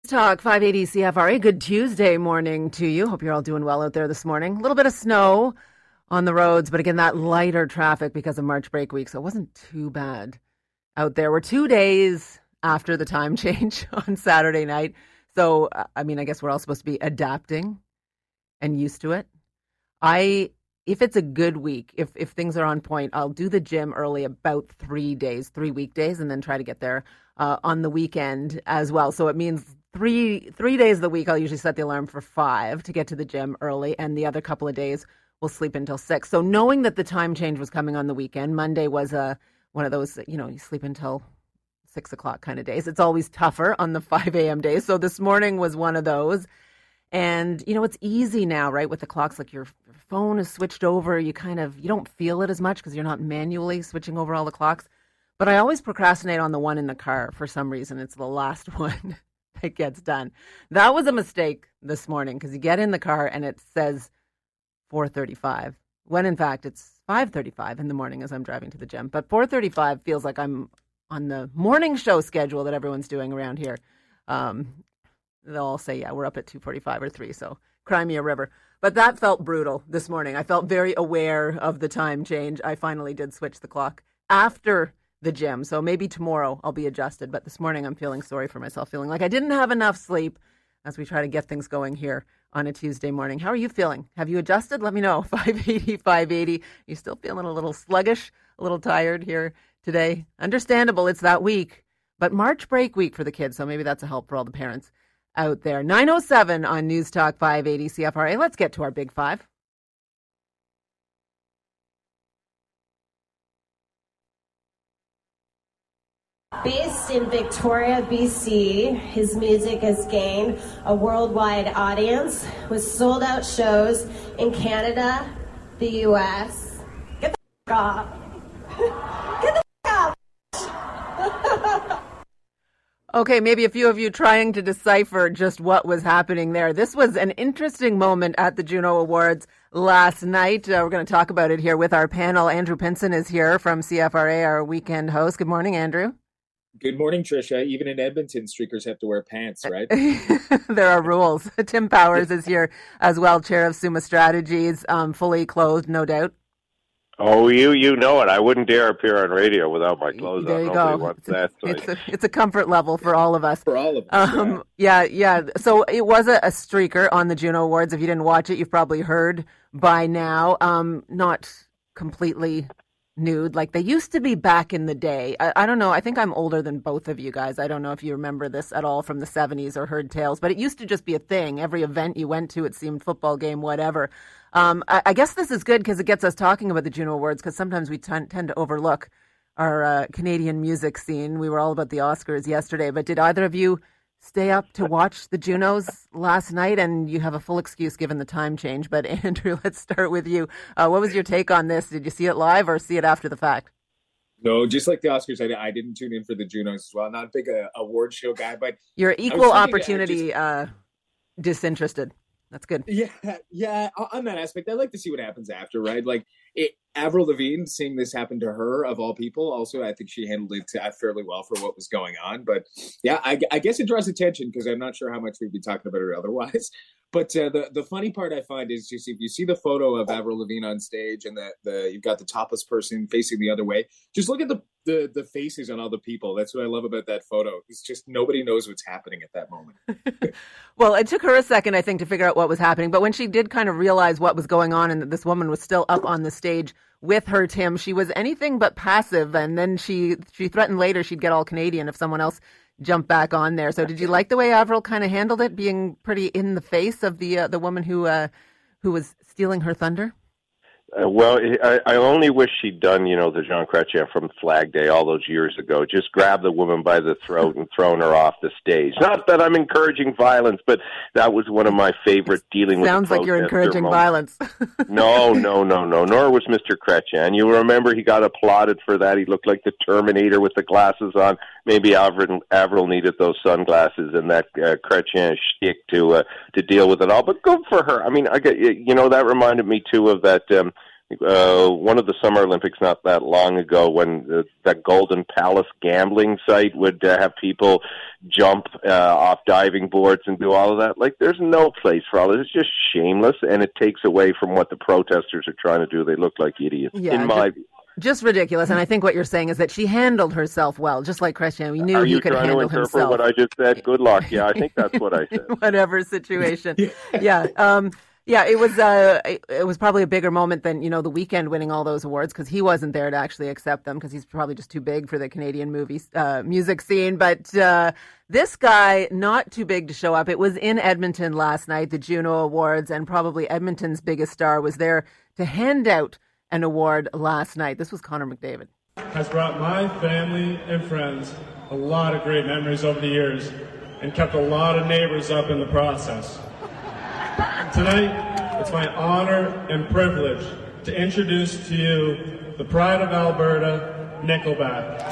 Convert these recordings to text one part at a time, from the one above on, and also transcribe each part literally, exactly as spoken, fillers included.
Talk five eighty C F R A. Good Tuesday morning to you. Hope you're all doing well out there this morning. A little bit of snow on the roads, but again, that lighter traffic because of March break week, so it wasn't too bad out there. We're two days after the time change on Saturday night, so I mean, I guess we're all supposed to be adapting and used to it. I, if it's a good week, if if things are on point, I'll do the gym early about three days, three weekdays, and then try to get there uh, on the weekend as well. So it means Three three days of the week, I'll usually set the alarm for five to get to the gym early, and the other couple of days we'll sleep until six. So knowing that the time change was coming on the weekend, Monday was a one of those, you know, you sleep until six o'clock kind of days. It's always tougher on the five a.m. days. So this morning was one of those. And, you know, it's easy now, right, with the clocks. Like your, your phone is switched over. You kind of, you don't feel it as much because you're not manually switching over all the clocks. But I always procrastinate on the one in the car for some reason. It's the last one that gets done. That was a mistake this morning because you get in the car and it says four thirty-five when in fact it's five thirty-five in the morning as I'm driving to the gym. But four thirty-five feels like I'm on the morning show schedule that everyone's doing around here. Um, they'll all say, yeah, we're up at two forty-five or three, so cry me a river. But that felt brutal this morning. I felt very aware of the time change. I finally did switch the clock after the gym. So maybe tomorrow I'll be adjusted. But this morning I'm feeling sorry for myself, feeling like I didn't have enough sleep as we try to get things going here on a Tuesday morning. How are you feeling? Have you adjusted? Let me know. five eighty, five eighty. You still feeling a little sluggish, a little tired here today? Understandable. It's that week. But March break week for the kids. So maybe that's a help for all the parents out there. nine oh seven on News Talk five eighty C F R A. Let's get to our big five. Based in Victoria, B C, his music has gained a worldwide audience with sold-out shows in Canada, the U S. Get the f*** off. Get the f*** off. Okay, maybe a few of you trying to decipher just what was happening there. This was an interesting moment at the Juno Awards last night. Uh, we're going to talk about it here with our panel. Andrew Pinson is here from C F R A, our weekend host. Good morning, Andrew. Good morning, Tricia. Even in Edmonton, streakers have to wear pants, right? There are rules. Tim Powers is here as well, chair of Summa Strategies, um, fully clothed, no doubt. Oh, you you know it. I wouldn't dare appear on radio without my clothes there on. You Nobody go. wants it's, a, that. it's, a, it's a comfort level for all of us. For all of us. Um, yeah, yeah. So it was a, a streaker on the Juno Awards. If you didn't watch it, you've probably heard by now. Um, not completely nude like they used to be back in the day. I, I don't know. I think I'm older than both of you guys. I don't know if you remember this at all from the seventies or heard tales, but it used to just be a thing. Every event you went to, it seemed, football game, whatever. Um, I, I guess this is good because it gets us talking about the Juno Awards because sometimes we t- tend to overlook our uh, Canadian music scene. We were all about the Oscars yesterday, but did either of you stay up to watch the Junos last night? And you have a full excuse given the time change. But Andrew, let's start with you. Uh, what was your take on this? Did you see it live or see it after the fact? No, just like the Oscars, I, I didn't tune in for the Junos as well. Not a big uh, award show guy, but you're equal opportunity just, uh, disinterested. That's good. Yeah, yeah. On that aspect, I like to see what happens after, right? Like it, Avril Lavigne, seeing this happen to her of all people. Also, I think she handled it fairly well for what was going on. But yeah, I, I guess it draws attention because I'm not sure how much we'd be talking about it otherwise. But uh, the the funny part I find is just if you see the photo of Avril Lavigne on stage and the, the you've got the topless person facing the other way, just look at the, the the faces on all the people. That's what I love about that photo. It's just nobody knows what's happening at that moment. Well, it took her a second, I think, to figure out what was happening. But when she did kind of realize what was going on and that this woman was still up on the stage with her, Tim, she was anything but passive. And then she she threatened later she'd get all Canadian if someone else jump back on there. So did you like the way Avril kind of handled it, being pretty in the face of the uh, the woman who uh, who was stealing her thunder? Uh, well, I, I only wish she'd done, you know, the Jean Chrétien from Flag Day all those years ago. Just grab the woman by the throat and thrown her off the stage. Not that I'm encouraging violence, but that was one of my favorite dealing with. Sounds like you're encouraging moments. violence. no, no, no, no. Nor was Mister Chrétien. You remember he got applauded for that. He looked like the Terminator with the glasses on. Maybe Avril, Avril needed those sunglasses and that uh, Chrétien shtick to uh, to deal with it all. But good for her. I mean, I get, you know, that reminded me too of that. Um, uh, one of the Summer Olympics not that long ago when the, that Golden Palace gambling site would uh, have people jump uh, off diving boards and do all of that. Like, there's no place for all this. It's just shameless, and it takes away from what the protesters are trying to do. They look like idiots, yeah, in my view. Just ridiculous, and I think what you're saying is that she handled herself well, just like Christian. We knew Are he could handle himself. Are you trying to interpret what I just said? Good luck. Yeah, I think that's what I said. Whatever situation. yeah. Um, yeah, it was uh, it, it was probably a bigger moment than, you know, The Weeknd winning all those awards, because he wasn't there to actually accept them, because he's probably just too big for the Canadian movie uh, music scene. But uh, this guy, not too big to show up. It was in Edmonton last night, the Juno Awards, and probably Edmonton's biggest star was there to hand out an award last night. This was Connor McDavid. Has brought my family and friends a lot of great memories over the years and kept a lot of neighbors up in the process. Tonight, it's my honor and privilege to introduce to you the pride of Alberta, Nickelback.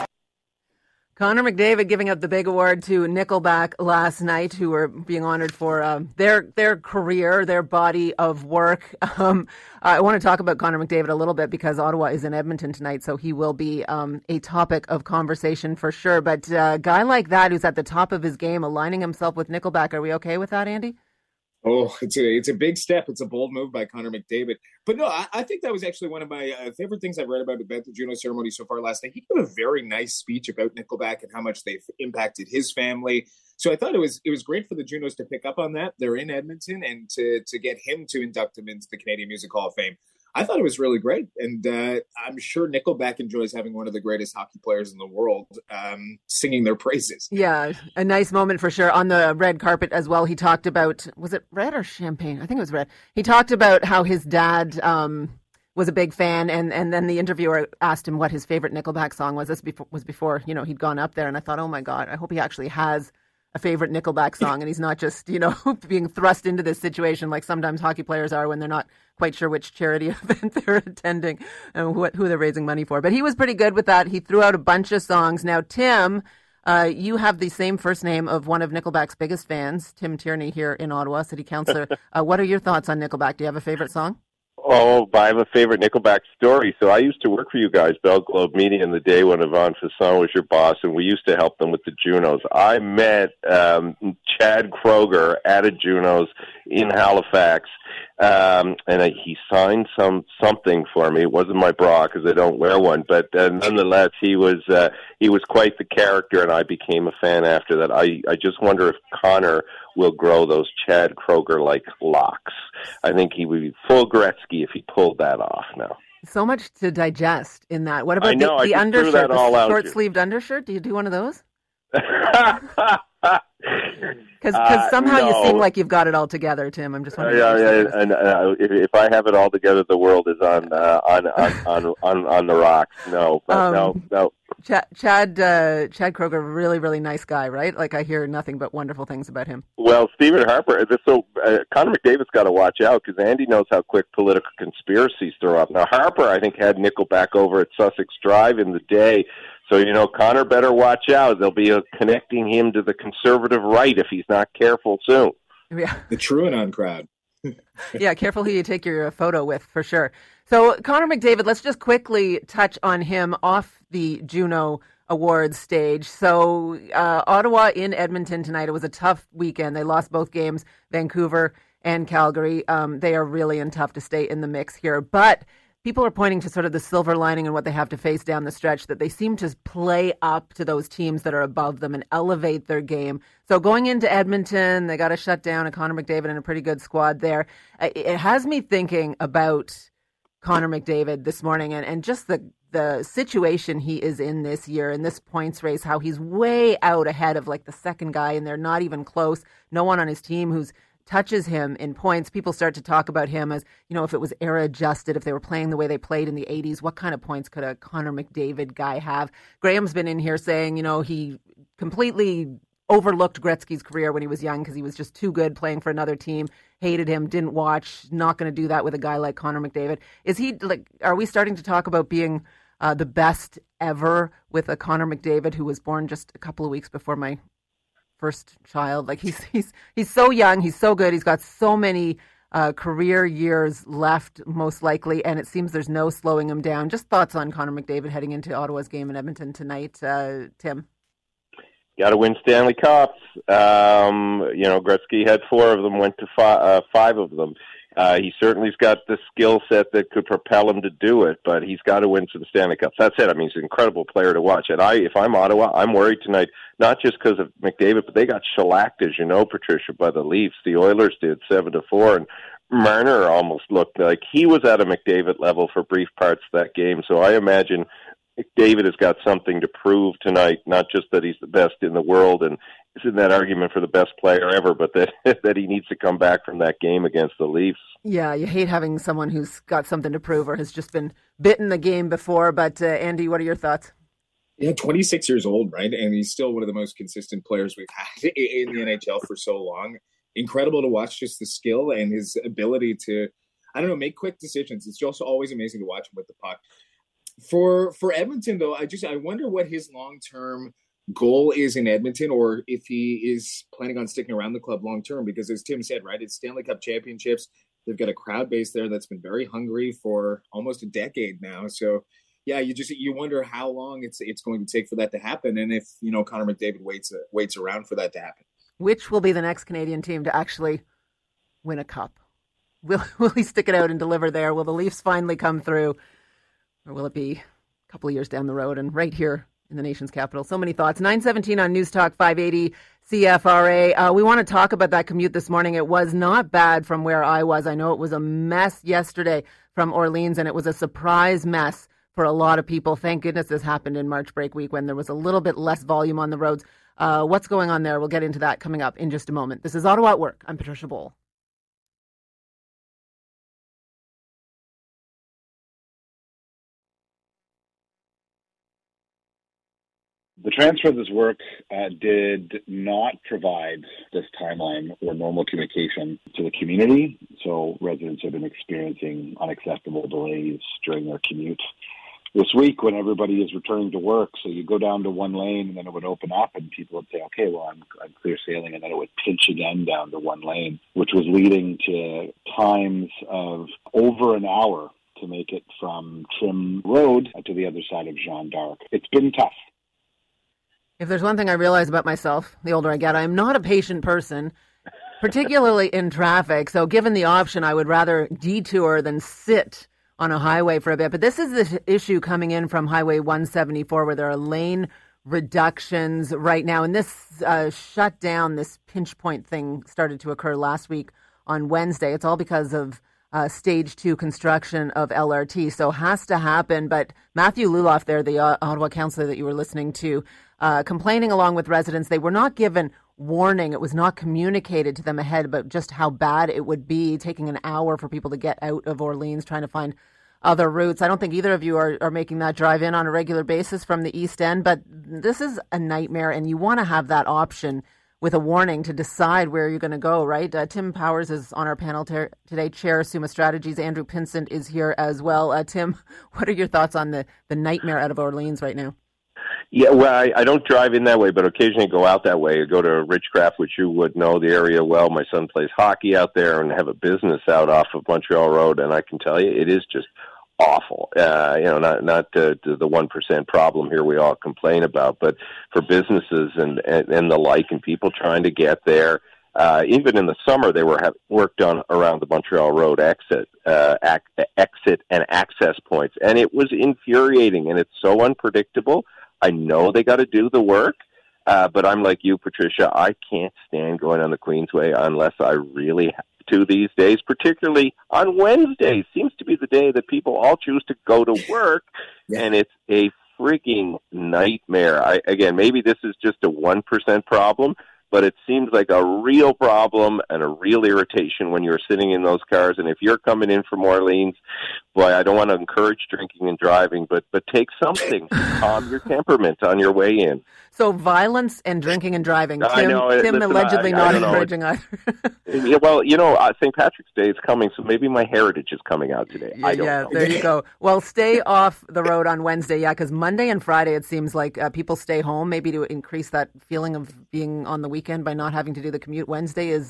Connor McDavid giving up the big award to Nickelback last night, who were being honored for um, their their career, their body of work. Um, I want to talk about Connor McDavid a little bit because Ottawa is in Edmonton tonight, so he will be um, a topic of conversation for sure. But uh, a guy like that who's at the top of his game, aligning himself with Nickelback, are we okay with that, Andy? Oh, it's a it's a big step. It's a bold move by Connor McDavid. But no, I, I think that was actually one of my uh, favorite things I've read about, about the Juno ceremony so far last night. He gave a very nice speech about Nickelback and how much they've impacted his family. So I thought it was it was great for the Junos to pick up on that. They're in Edmonton, and to to get him to induct him into the Canadian Music Hall of Fame. I thought it was really great, and uh, I'm sure Nickelback enjoys having one of the greatest hockey players in the world um, singing their praises. Yeah, a nice moment for sure. On the red carpet as well, he talked about, was it red or champagne? I think it was red. He talked about how his dad um, was a big fan, and, and then the interviewer asked him what his favorite Nickelback song was. This before, was before, you know, he'd gone up there, and I thought, oh my God, I hope he actually has a favorite Nickelback song, and he's not just, you know, being thrust into this situation like sometimes hockey players are when they're not quite sure which charity event they're attending and what, who they're raising money for. But he was pretty good with that. He threw out a bunch of songs. Now, Tim, uh, you have the same first name of one of Nickelback's biggest fans, Tim Tierney, here in Ottawa, city councillor. uh, what are your thoughts on Nickelback? Do you have a favorite song? Oh, I have a favorite Nickelback story. So I used to work for you guys, Bell Globe Media, in the day when Yvonne Fasson was your boss, and we used to help them with the Junos. I met um, Chad Kroger at a Junos in Halifax, um, and I, he signed some something for me. It wasn't my bra because I don't wear one, but uh, nonetheless, he was uh, he was quite the character, and I became a fan after that. I, I just wonder if Connor will grow those Chad Kroger-like locks. I think he would be full Gretzky if he pulled that off now. So much to digest in that. What about I know, the, the I undershirt, that all the out short-sleeved undershirt? Do you do one of those? Because uh, somehow no. you seem like you've got it all together, Tim. I'm just wondering. Uh, yeah, yeah, and uh, if, if I have it all together, the world is on uh, on, on, on on on the rocks. No, um, no, no. Chad Chad, uh, Chad Kroger, really, really nice guy, right? Like I hear nothing but wonderful things about him. Well, Stephen Harper. So uh, Connor McDavid's got to watch out because Andy knows how quick political conspiracies throw up. Now Harper, I think, had Nickelback over at Sussex Drive in the day. So, you know, Connor better watch out. They'll be uh, connecting him to the conservative right if he's not careful soon. Yeah. The TrueAnon crowd. Yeah, careful who you take your photo with, for sure. So, Connor McDavid, let's just quickly touch on him off the Juno Awards stage. So, uh, Ottawa in Edmonton tonight. It was a tough weekend. They lost both games, Vancouver and Calgary. Um, they are really in tough to stay in the mix here. But people are pointing to sort of the silver lining and what they have to face down the stretch, that they seem to play up to those teams that are above them and elevate their game. So going into Edmonton, they got to shut down a Connor McDavid and a pretty good squad there. It has me thinking about Connor McDavid this morning and, and just the, the situation he is in this year, in this points race, how he's way out ahead of like the second guy and they're not even close. No one on his team who's touches him in points. People start to talk about him as, you know, if it was era adjusted, if they were playing the way they played in the eighties, what kind of points could a Connor McDavid guy have? Graham's been in here saying, you know, he completely overlooked Gretzky's career when he was young because he was just too good playing for another team, hated him, didn't watch, not going to do that with a guy like Connor McDavid. Is he, like, are we starting to talk about being uh, the best ever with a Connor McDavid who was born just a couple of weeks before my first child? Like he's he's he's so young, he's so good, he's got so many uh, career years left, most likely, and it seems there's no slowing him down. Just thoughts on Connor McDavid heading into Ottawa's game in Edmonton tonight, uh, Tim? Got to win Stanley Cups. Um, you know, Gretzky had four of them, went to five, uh, five of them. Uh, he certainly's got the skill set that could propel him to do it, but he's got to win some Stanley Cups. That's it. I mean, he's an incredible player to watch. And I, if I'm Ottawa, I'm worried tonight, not just because of McDavid, but they got shellacked, as you know, Patricia, by the Leafs. The Oilers did seven to four, and Marner almost looked like he was at a McDavid level for brief parts of that game. So I imagine McDavid has got something to prove tonight, not just that he's the best in the world and is in that argument for the best player ever, but that that he needs to come back from that game against the Leafs. Yeah, you hate having someone who's got something to prove or has just been bitten the game before. But uh, Andy, what are your thoughts? Yeah, twenty-six years old, right? And he's still one of the most consistent players we've had in the N H L for so long. Incredible to watch, just the skill and his ability to, I don't know, make quick decisions. It's just always amazing to watch him with the puck. For for Edmonton, though, I just I wonder what his long-term goal is in Edmonton, or if he is planning on sticking around the club long-term, because as Tim said, right, it's Stanley Cup championships. They've got a crowd base there that's been very hungry for almost a decade now. So, yeah, you just you wonder how long it's it's going to take for that to happen, and if, you know, Connor McDavid waits uh, waits around for that to happen. Which will be the next Canadian team to actually win a cup? Will will he stick it out and deliver there? Will the Leafs finally come through? Or will it be a couple of years down the road and right here in the nation's capital? So many thoughts. nine seventeen on News Talk five eighty C F R A. Uh, we want to talk about that commute this morning. It was not bad from where I was. I know it was a mess yesterday from Orleans, and it was a surprise mess for a lot of people. Thank goodness this happened in March break week when there was a little bit less volume on the roads. Uh, what's going on there? We'll get into that coming up in just a moment. This is Ottawa at Work. I'm Patricia Bowl. The transfer of this work uh, did not provide this timeline or normal communication to the community, so residents have been experiencing unacceptable delays during their commute. This week, when everybody is returning to work, so you go down to one lane and then it would open up and people would say, okay, well, I'm, I'm clear sailing, and then it would pinch again down to one lane, which was leading to times of over an hour to make it from Trim Road to the other side of Jeanne d'Arc. It's been tough. If there's one thing I realize about myself, the older I get, I am not a patient person, particularly in traffic. So given the option, I would rather detour than sit on a highway for a bit. But this is the issue coming in from Highway one seventy-four, where there are lane reductions right now. And this uh, shutdown, this pinch point thing started to occur last week on Wednesday. It's all because of Uh, stage two construction of L R T. So has to happen. But Matthew Luloff there, the uh, Ottawa councillor that you were listening to, uh, complaining along with residents, they were not given warning. It was not communicated to them ahead about just how bad it would be, taking an hour for people to get out of Orleans, trying to find other routes. I don't think either of you are, are making that drive in on a regular basis from the East End, but this is a nightmare, and you want to have that option with a warning to decide where you're going to go, right? Uh, Tim Powers is on our panel ter- today, Chair Summa Strategies. Andrew Pinsent is here as well. Uh, Tim, what are your thoughts on the, the nightmare out of Orleans right now? Yeah, well, I, I don't drive in that way, but occasionally go out that way. I go to Ridgecraft, which you would know the area well. My son plays hockey out there and have a business out off of Montreal Road, and I can tell you it is just awful. Uh, you know, not not uh, the one percent problem here we all complain about, but for businesses and, and, and the like, and people trying to get there. Uh, even in the summer, they were have work done around the Montreal Road exit, uh, ac- exit and access points, and it was infuriating, and it's so unpredictable. I know they got to do the work, uh, but I'm like you, Patricia. I can't stand going on the Queensway unless I really have to these days, particularly on Wednesdays. Seems to be the day that people all choose to go to work, yeah. And it's a freaking nightmare. I, again, maybe this is just a one percent problem, but it seems like a real problem and a real irritation when you're sitting in those cars. And if you're coming in from Orleans, boy, I don't want to encourage drinking and driving, but but take something to calm your temperament on your way in. So violence and drinking and driving. Tim, I know, Tim listen, allegedly I, I not know. encouraging either. Yeah, well, you know, uh, Saint Patrick's Day is coming, so maybe my heritage is coming out today. Yeah, I don't yeah know. There you go. Well, stay off the road on Wednesday, yeah, because Monday and Friday it seems like uh, people stay home, maybe to increase that feeling of being on the weekend by not having to do the commute. Wednesday is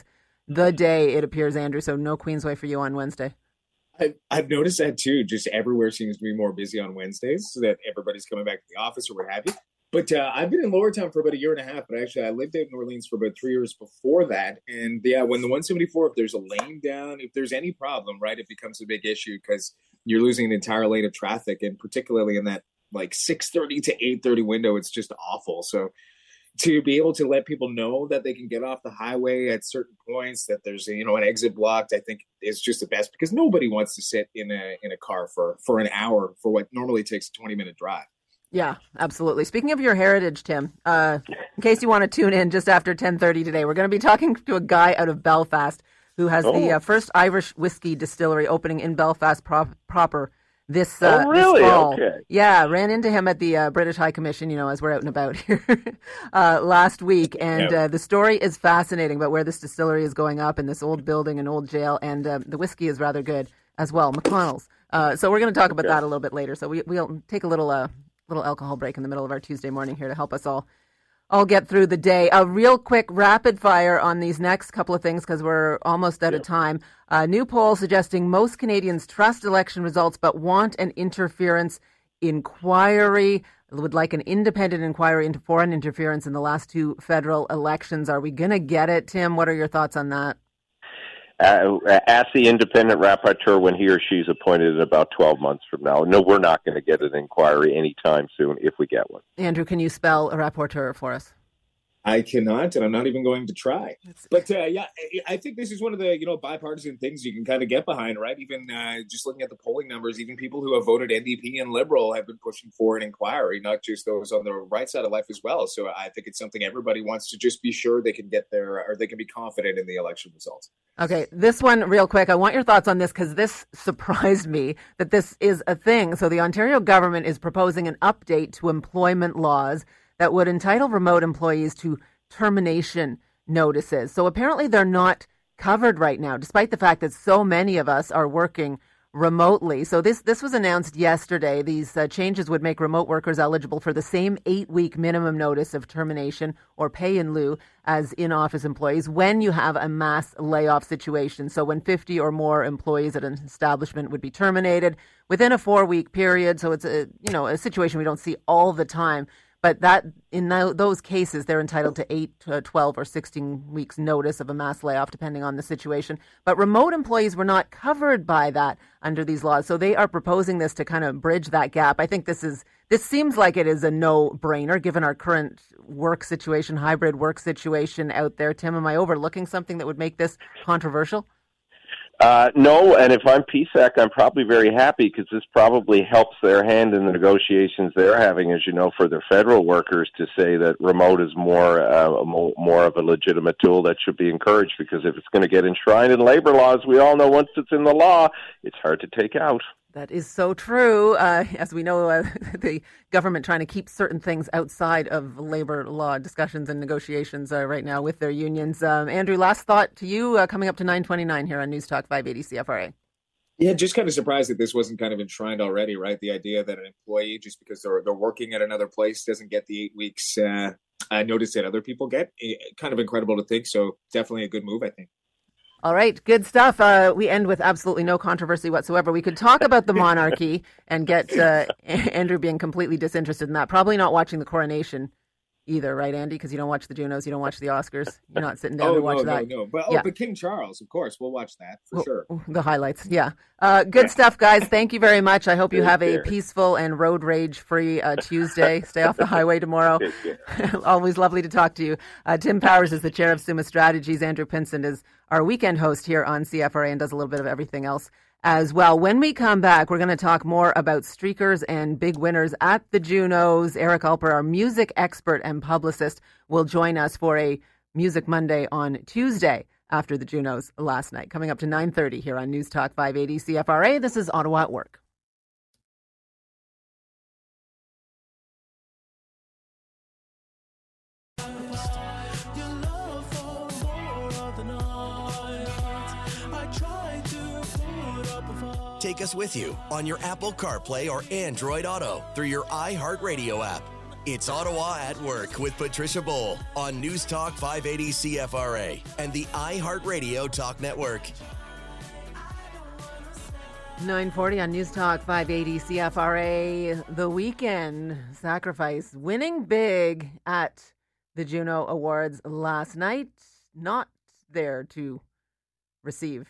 the day, it appears, Andrew. So no Queensway for you on Wednesday. I've, I've noticed that too. Just everywhere seems to be more busy on Wednesdays, so that everybody's coming back to the office or what have you. But uh, I've been in Lower Town for about a year and a half, but actually I lived in New Orleans for about three years before that. And yeah, when the one seventy-four, if there's a lane down, if there's any problem, right, it becomes a big issue because you're losing an entire lane of traffic. And particularly in that like six thirty to eight thirty window, it's just awful. So to be able to let people know that they can get off the highway at certain points, that there's, you know, an exit blocked, I think is just the best, because nobody wants to sit in a in a car for, for an hour for what normally takes a twenty minute drive. Yeah, absolutely. Speaking of your heritage, Tim, uh, in case you want to tune in just after ten thirty today, we're going to be talking to a guy out of Belfast who has oh. the uh, first Irish whiskey distillery opening in Belfast prop- proper this, uh, oh, really? this fall. Okay. Yeah, ran into him at the uh, British High Commission, you know, as we're out and about here uh, last week. And yeah. uh, the story is fascinating about where this distillery is going up in this old building, an old jail. And uh, the whiskey is rather good as well, McConnell's. Uh, so we're going to talk about okay. that a little bit later. So we, we'll take a little uh, little alcohol break in the middle of our Tuesday morning here to help us all all get through the day. A real quick rapid fire on these next couple of things because we're almost out yeah. of time. A new poll suggesting most Canadians trust election results but want an interference inquiry, would like an independent inquiry into foreign interference in the last two federal elections. Are we going to get it, Tim? What are your thoughts on that? Uh, ask the independent rapporteur when he or she's appointed in about twelve months from now. No, we're not going to get an inquiry anytime soon if we get one. Andrew, can you spell a rapporteur for us? I cannot, and I'm not even going to try. But uh, yeah, I think this is one of the, you know, bipartisan things you can kind of get behind, right? Even uh, just looking at the polling numbers, even people who have voted N D P and Liberal have been pushing for an inquiry, not just those on the right side of life as well. So I think it's something everybody wants to just be sure they can get there, or they can be confident in the election results. Okay, this one real quick. I want your thoughts on this because this surprised me that this is a thing. So the Ontario government is proposing an update to employment laws that would entitle remote employees to termination notices. So apparently they're not covered right now, despite the fact that so many of us are working remotely. So this this was announced yesterday. These uh, changes would make remote workers eligible for the same eight-week minimum notice of termination or pay in lieu as in-office employees when you have a mass layoff situation. So when fifty or more employees at an establishment would be terminated within a four-week period. So it's a, you know, a situation we don't see all the time. But that in those cases, they're entitled to eight, to twelve, or sixteen weeks notice of a mass layoff, depending on the situation. But remote employees were not covered by that under these laws. So they are proposing this to kind of bridge that gap. I think this is this seems like it is a no-brainer, given our current work situation, hybrid work situation out there. Tim, am I overlooking something that would make this controversial? Uh, no, and if I'm P S A C, I'm probably very happy because this probably helps their hand in the negotiations they're having, as you know, for their federal workers to say that remote is more uh, more of a legitimate tool that should be encouraged, because if it's going to get enshrined in labor laws, we all know once it's in the law, it's hard to take out. That is so true. Uh, as we know, uh, the government trying to keep certain things outside of labor law discussions and negotiations uh, right now with their unions. Um, Andrew, last thought to you uh, coming up to nine twenty-nine here on News Talk five eighty C F R A. Yeah, just kind of surprised that this wasn't kind of enshrined already, right? The idea that an employee, just because they're they're working at another place, doesn't get the eight weeks uh, uh, notice that other people get. Kind of incredible to think. So definitely a good move, I think. All right, good stuff. Uh, we end with absolutely no controversy whatsoever. We could talk about the monarchy and get uh, Andrew being completely disinterested in that. Probably not watching the coronation either, right, Andy? Because you don't watch the Junos, you don't watch the Oscars. You're not sitting down oh, to watch no, that. No, no, but, oh, yeah. but King Charles, of course, we'll watch that for well, sure. The highlights, yeah. Uh, good stuff, guys. Thank you very much. I hope you have a peaceful and road rage-free uh, Tuesday. Stay off the highway tomorrow. Always lovely to talk to you. Uh, Tim Powers is the chair of Summa Strategies. Andrew Pinson is our weekend host here on C F R A and does a little bit of everything else as well. When we come back, we're going to talk more about streakers and big winners at the Junos. Eric Alper, our music expert and publicist, will join us for a Music Monday on Tuesday after the Junos last night. Coming up to nine thirty here on News Talk five eighty C F R A. This is Ottawa at Work. Take us with you on your Apple CarPlay or Android Auto through your iHeartRadio app. It's Ottawa at Work with Patricia Bowl on News Talk five eighty C F R A and the iHeartRadio Talk Network. nine forty on News Talk five eighty C F R A. The Weeknd Sacrifice winning big at the Juno Awards last night. Not there to receive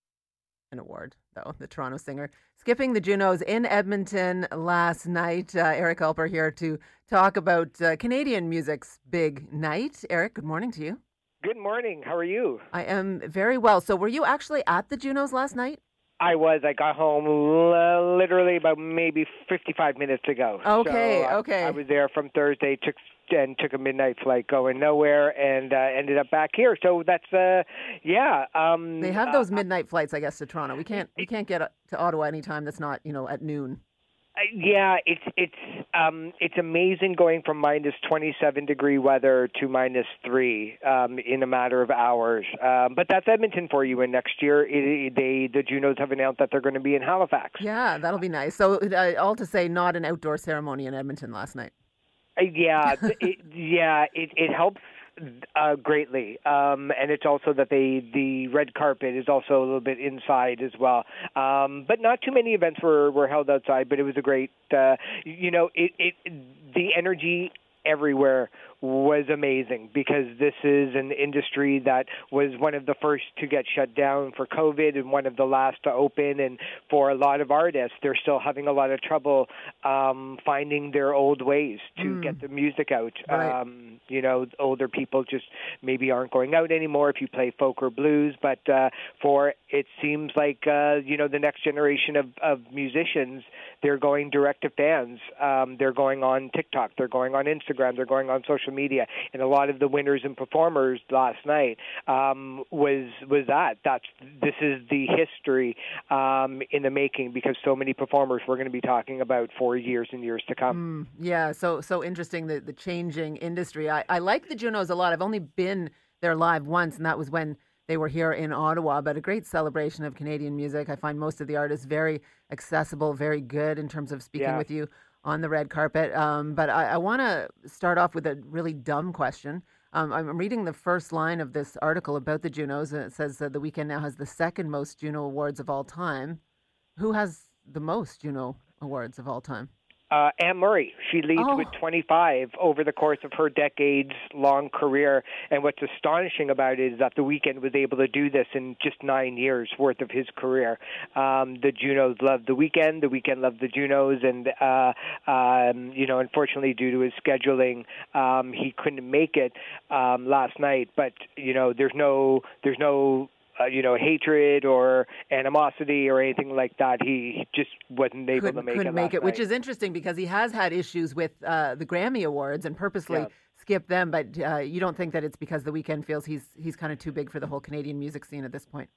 an award, though, the Toronto singer. Skipping the Junos in Edmonton last night. Uh, Eric Alper here to talk about uh, Canadian music's big night. Eric, good morning to you. Good morning. How are you? I am very well. So were you actually at the Junos last night? I was. I got home l- literally about maybe fifty-five minutes ago. Okay, so, uh, okay. I was there from Thursday, took and took a midnight flight going nowhere, and uh, ended up back here. So that's, uh, yeah. Um, they have those uh, midnight flights, I guess, to Toronto. We can't we can't get to Ottawa anytime that's not, you know, at noon. Uh, yeah, it's it's um, it's amazing going from minus twenty-seven degree weather to minus three um, in a matter of hours. Um, but that's Edmonton for you. And next year, it, it, they the Junos have announced that they're going to be in Halifax. Yeah, that'll be nice. So uh, all to say, not an outdoor ceremony in Edmonton last night. Uh, yeah, it, yeah, it it helps. Uh, greatly, um, and it's also that they the red carpet is also a little bit inside as well. Um, but not too many events were, were held outside. But it was a great, uh, you know, it, it the energy everywhere was amazing because this is an industry that was one of the first to get shut down for COVID and one of the last to open. And for a lot of artists, they're still having a lot of trouble um, finding their old ways to mm. get the music out. Right. Um, you know, older people just maybe aren't going out anymore if you play folk or blues. But uh, for it seems like, uh, you know, the next generation of, of musicians, they're going direct to fans. Um, they're going on TikTok. They're going on Instagram. They're going on social media. And a lot of the winners and performers last night um, was was that. That's this is the history um, in the making because so many performers we're going to be talking about for years and years to come. Mm, yeah, so so interesting, the, the changing industry. I, I like the Junos a lot. I've only been there live once, and that was when they were here in Ottawa, but a great celebration of Canadian music. I find most of the artists very accessible, very good in terms of speaking yeah. with you on the red carpet. Um, but I, I want to start off with a really dumb question. Um, I'm reading the first line of this article about the Junos, and it says that the Weeknd now has the second most Juno Awards of all time. Who has the most Juno Awards of all time? Uh, Anne Murray. She leads oh. with twenty-five over the course of her decades-long career. And what's astonishing about it is that The Weeknd was able to do this in just nine years worth of his career. Um, the Junos loved The Weeknd. The Weeknd loved the Junos. And, uh, um, you know, unfortunately, due to his scheduling, um, he couldn't make it um, last night. But, you know, there's no there's no... Uh, you know, hatred or animosity or anything like that. He just wasn't able couldn't, to make couldn't it make it, last which night. is interesting because he has had issues with uh, the Grammy Awards and purposely Yeah. skipped them. But uh, you don't think that it's because The Weeknd feels he's he's kind of too big for the whole Canadian music scene at this point?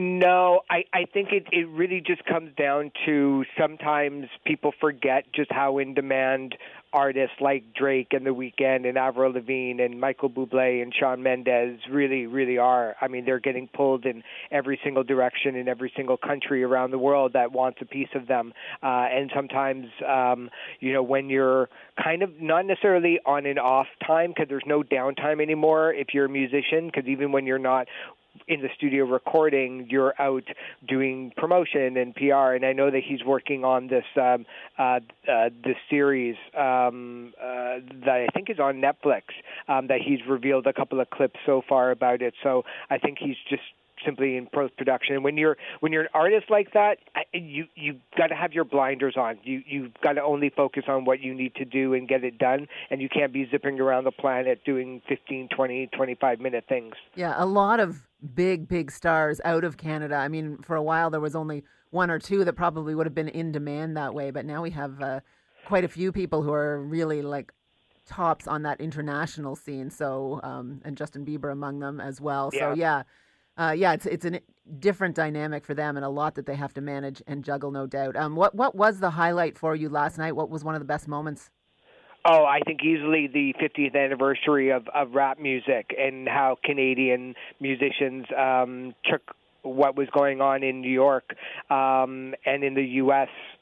No, I, I think it, it really just comes down to sometimes people forget just how in demand artists like Drake and The Weeknd and Avril Lavigne and Michael Bublé and Shawn Mendes really, really are. I mean, they're getting pulled in every single direction in every single country around the world that wants a piece of them. Uh, and sometimes, um, you know, when you're kind of not necessarily on and off time because there's no downtime anymore if you're a musician, because even when you're not in the studio recording, you're out doing promotion and P R. And I know that he's working on this um, uh, uh, this series um, uh, that I think is on Netflix. Um, that he's revealed a couple of clips so far about it. So I think he's just simply in post-production. When you're when you're an artist like that, you you got to have your blinders on. You you've got to only focus on what you need to do and get it done, and you can't be zipping around the planet doing fifteen, twenty, twenty-five minute things. Yeah, a lot of big big stars out of Canada. I mean, for a while there was only one or two that probably would have been in demand that way, but now we have uh, quite a few people who are really like tops on that international scene. So um, and Justin Bieber among them as well. Yeah. So yeah. Uh, yeah, it's it's a different dynamic for them and a lot that they have to manage and juggle, no doubt. Um, what what was the highlight for you last night? What was one of the best moments? Oh, I think easily the fiftieth anniversary of, of rap music and how Canadian musicians um, took what was going on in New York um, and in the U S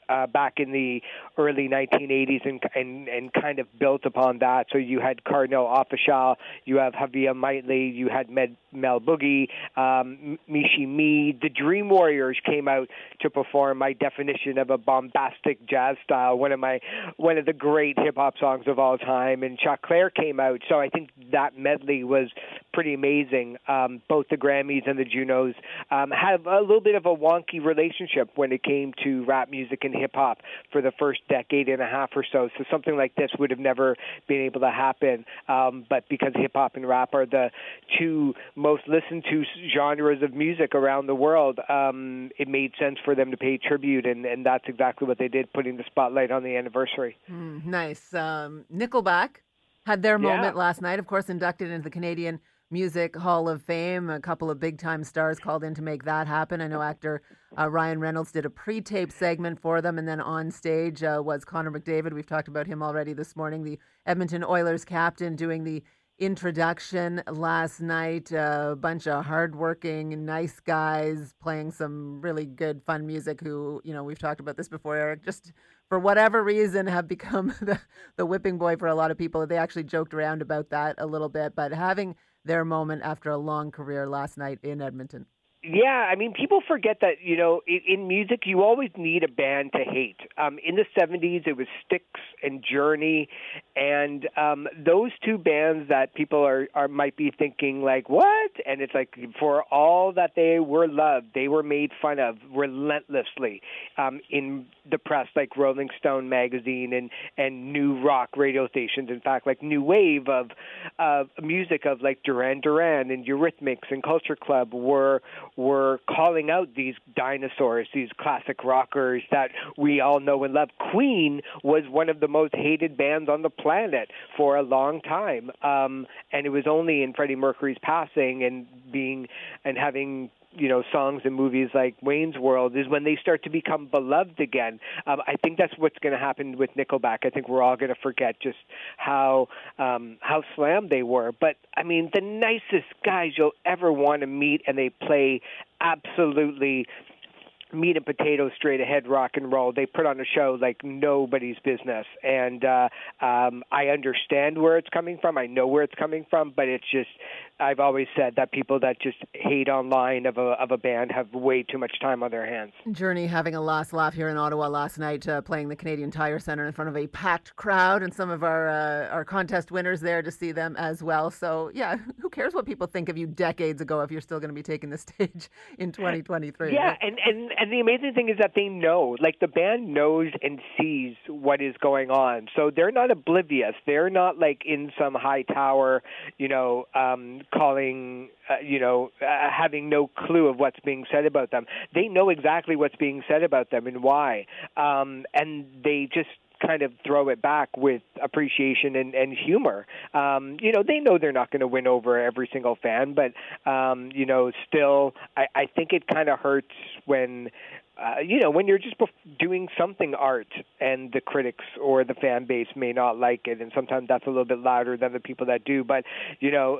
uh, back in the early nineteen eighties and, and and kind of built upon that. So you had Cardinal Offishall, you have Javier Maitley, you had Med, Mel Boogie, um, Mishi Me. The Dream Warriors came out to perform my definition of a bombastic jazz style, one of my one of the great hip hop songs of all time. And Chuck Clare came out. So I think that medley was pretty amazing. Um, both the Grammys and the Junos um, have a little bit of a wonky relationship when it came to rap music and hip hop for the first decade and a half or so. So something like this would have never been able to happen. Um, but because hip hop and rap are the two most listened to genres of music around the world, um, it made sense for them to pay tribute, and, and that's exactly what they did, putting the spotlight on the anniversary. Mm, nice. Um, Nickelback had their moment yeah. last night, of course, inducted into the Canadian Music Hall of Fame. A couple of big-time stars called in to make that happen. I know actor uh, Ryan Reynolds did a pre-tape segment for them, and then on stage uh, was Connor McDavid. We've talked about him already this morning, the Edmonton Oilers captain, doing the introduction last night. A bunch of hardworking, nice guys playing some really good, fun music who, you know, we've talked about this before, Eric, just for whatever reason have become the, the whipping boy for a lot of people. They actually joked around about that a little bit, but having their moment after a long career last night in Edmonton. Yeah, I mean, people forget that, you know, in, in music, you always need a band to hate. Um, in the seventies, it was Styx and Journey, and um, those two bands that people are, are might be thinking, like, what? And it's like, for all that they were loved, they were made fun of relentlessly um, in the press, like Rolling Stone magazine and, and new rock radio stations. In fact, like new wave of uh, music of, like, Duran Duran and Eurythmics and Culture Club were were calling out these dinosaurs, these classic rockers that we all know and love. Queen was one of the most hated bands on the planet for a long time. Um, and it was only in Freddie Mercury's passing and being and having you know, songs and movies like Wayne's World is when they start to become beloved again. Um, I think that's what's going to happen with Nickelback. I think we're all going to forget just how um, how slammed they were. But, I mean, the nicest guys you'll ever want to meet, and they play absolutely meat and potatoes, straight ahead rock and roll. They put on a show like nobody's business, and uh, um, I understand where it's coming from. I know where it's coming from, but it's just, I've always said that people that just hate online of a of a band have way too much time on their hands. Journey having a last laugh here in Ottawa last night, uh, playing the Canadian Tire Centre in front of a packed crowd, and some of our uh, our contest winners there to see them as well. So yeah, who cares what people think of you decades ago if you're still going to be taking the stage in twenty twenty-three? Yeah, and, and, and the amazing thing is that they know, like the band knows and sees what is going on. So they're not oblivious. They're not like in some high tower, you know, um, calling, uh, you know, uh, having no clue of what's being said about them. They know exactly what's being said about them and why. Um, and they just kind of throw it back with appreciation and, and humor. Um, you know, they know they're not going to win over every single fan, but, um, you know, still, I, I think it kind of hurts when, uh, you know, when you're just doing something art and the critics or the fan base may not like it, and sometimes that's a little bit louder than the people that do, but, you know,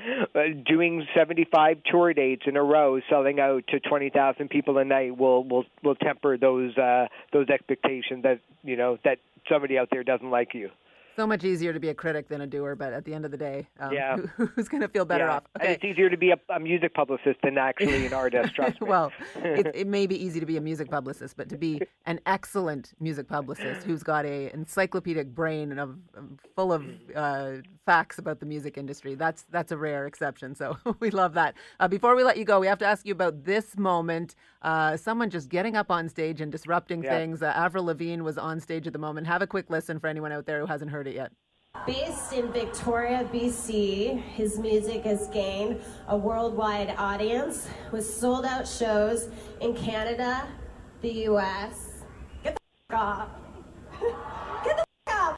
doing seventy-five tour dates in a row, selling out to twenty thousand people a night will, will, will temper those, uh, those expectations that, you know, that somebody out there doesn't like you. So much easier to be a critic than a doer, but at the end of the day, um, yeah. who, who's going to feel better yeah. off? Okay. And it's easier to be a, a music publicist than actually an artist, trust me. Well, it, it may be easy to be a music publicist, but to be an excellent music publicist who's got a encyclopedic brain and of, full of uh, facts about the music industry, that's that's a rare exception. So we love that. Uh, before we let you go, we have to ask you about this moment. Uh, someone just getting up on stage and disrupting yeah. things. Uh, Avril Lavigne was on stage at the moment. Have a quick listen for anyone out there who hasn't heard it yet. Based in Victoria, B C, his music has gained a worldwide audience with sold-out shows in Canada, the U S. Get the f*** off. Get the f***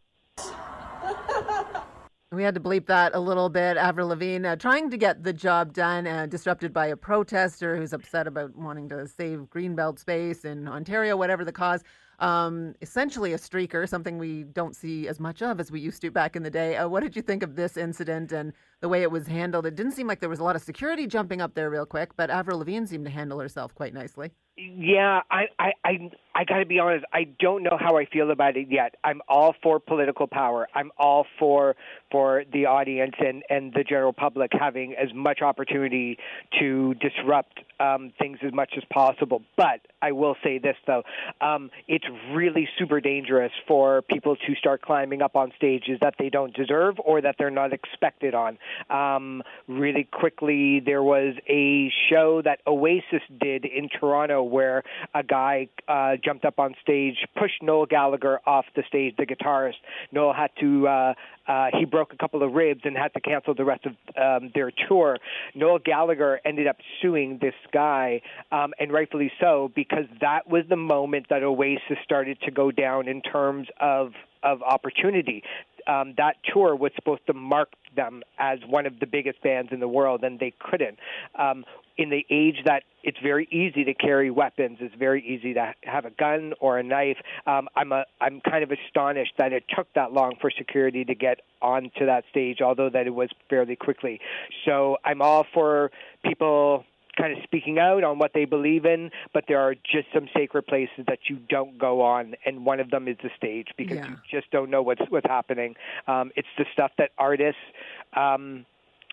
off. We had to bleep that a little bit. Avril Lavigne uh, trying to get the job done, uh, disrupted by a protester who's upset about wanting to save Greenbelt space in Ontario, whatever the cause. Um, essentially a streaker, something we don't see as much of as we used to back in the day. Uh, what did you think of this incident and the way it was handled? It didn't seem like there was a lot of security jumping up there real quick, but Avril Lavigne seemed to handle herself quite nicely. Yeah, I, I, I, I got to be honest. I don't know how I feel about it yet. I'm all for political power. I'm all for for the audience and, and the general public having as much opportunity to disrupt um, things as much as possible. But I will say this, though. Um, it's really super dangerous for people to start climbing up on stages that they don't deserve or that they're not expected on. Um, really quickly, there was a show that Oasis did in Toronto where a guy uh, jumped up on stage, pushed Noel Gallagher off the stage, the guitarist. Noel had to, uh, uh, he broke a couple of ribs and had to cancel the rest of um, their tour. Noel Gallagher ended up suing this guy, um, and rightfully so, because that was the moment that Oasis started to go down in terms of, of opportunity. Um, that tour was supposed to mark them as one of the biggest bands in the world, and they couldn't. Um, in the age that it's very easy to carry weapons, it's very easy to have a gun or a knife. Um, I'm a, I'm kind of astonished that it took that long for security to get onto that stage, although that it was fairly quickly. So I'm all for people kind of speaking out on what they believe in, but there are just some sacred places that you don't go on, and one of them is the stage because Yeah. you just don't know what's what's happening. Um, it's the stuff that artists um,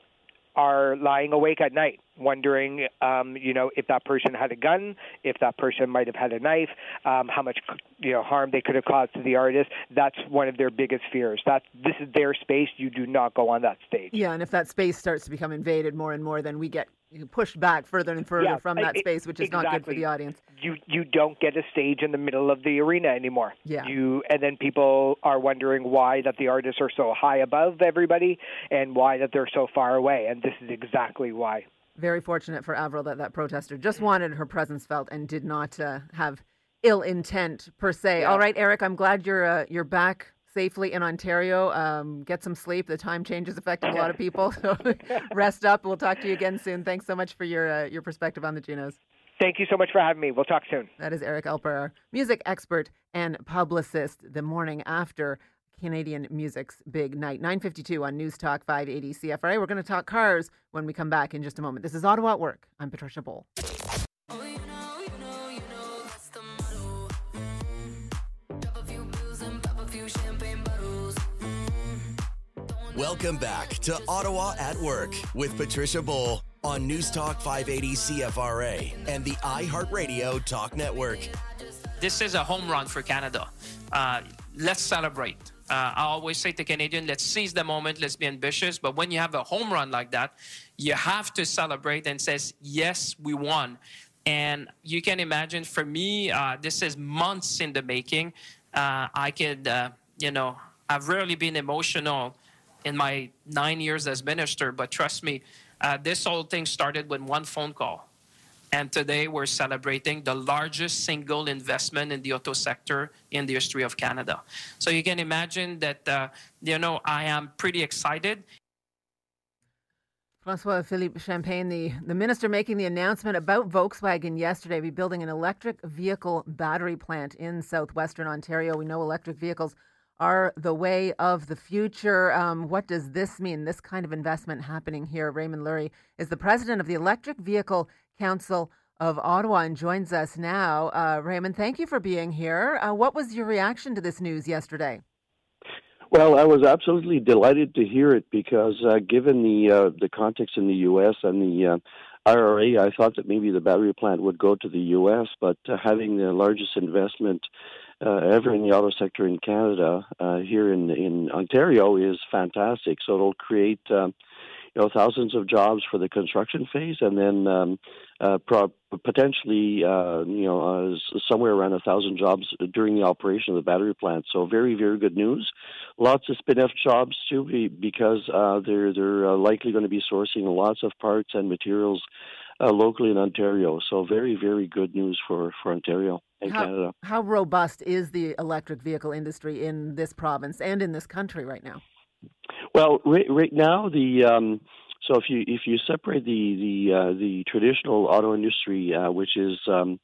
are lying awake at night, wondering, um, you know, if that person had a gun, if that person might have had a knife, um, how much, you know, harm they could have caused to the artist. That's one of their biggest fears. That this is their space. You do not go on that stage. Yeah, and if that space starts to become invaded more and more, then we get pushed back further and further Yeah, from that it- space, which is exactly. not good for the audience. You you don't get a stage in the middle of the arena anymore. Yeah. You and then people are wondering why that the artists are so high above everybody and why that they're so far away. And this is exactly why. Very fortunate for Avril that that protester just wanted her presence felt and did not uh, have ill intent per se. Yeah. All right, Eric, I'm glad you're uh, you're back safely in Ontario. Um, get some sleep. The time change is affecting a lot of people. So rest up. We'll talk to you again soon. Thanks so much for your uh, your perspective on the Junos. Thank you so much for having me. We'll talk soon. That is Eric Alper, our music expert and publicist, the morning after Canadian music's big night. nine fifty-two on News Talk five eighty C F R A. We're going to talk cars when we come back in just a moment. This is Ottawa at Work. I'm Patricia Bowl. Welcome back to Ottawa at Work with Patricia Bowl on News Talk five eighty C F R A and the iHeartRadio Talk Network. This is a home run for Canada. Uh, let's celebrate. Uh, I always say to Canadians, let's seize the moment, let's be ambitious. But when you have a home run like that, you have to celebrate and says, yes, we won. And you can imagine, for me, uh, this is months in the making. Uh, I could, uh, you know, I've rarely been emotional in my nine years as minister, but trust me, uh, this whole thing started with one phone call. And today we're celebrating the largest single investment in the auto sector in the history of Canada. So you can imagine that, uh, you know, I am pretty excited. François-Philippe Champagne, the, the minister making the announcement about Volkswagen yesterday, be building an electric vehicle battery plant in southwestern Ontario. We know electric vehicles are the way of the future. Um, what does this mean, this kind of investment happening here? Raymond Lurie is the president of the Electric Vehicle Council of Ottawa and joins us now. Uh, Raymond, thank you for being here. Uh, what was your reaction to this news yesterday? Well, I was absolutely delighted to hear it because uh, given the uh, the context in the U S and the uh, I R A, I thought that maybe the battery plant would go to the U S, but uh, having the largest investment uh, ever in the auto sector in Canada uh, here in in Ontario is fantastic. So it'll create um, you know thousands of jobs for the construction phase, and then um, uh, pro- potentially uh, you know uh, somewhere around a thousand jobs during the operation of the battery plant. So very very good news. Lots of spin-off jobs too, because uh, they're they're uh, likely going to be sourcing lots of parts and materials uh, locally in Ontario. So very very good news for, for Ontario and how, Canada. How robust is the electric vehicle industry in this province and in this country right now? Well, right, right now the um, so if you if you separate the the uh, the traditional auto industry, uh, which is um,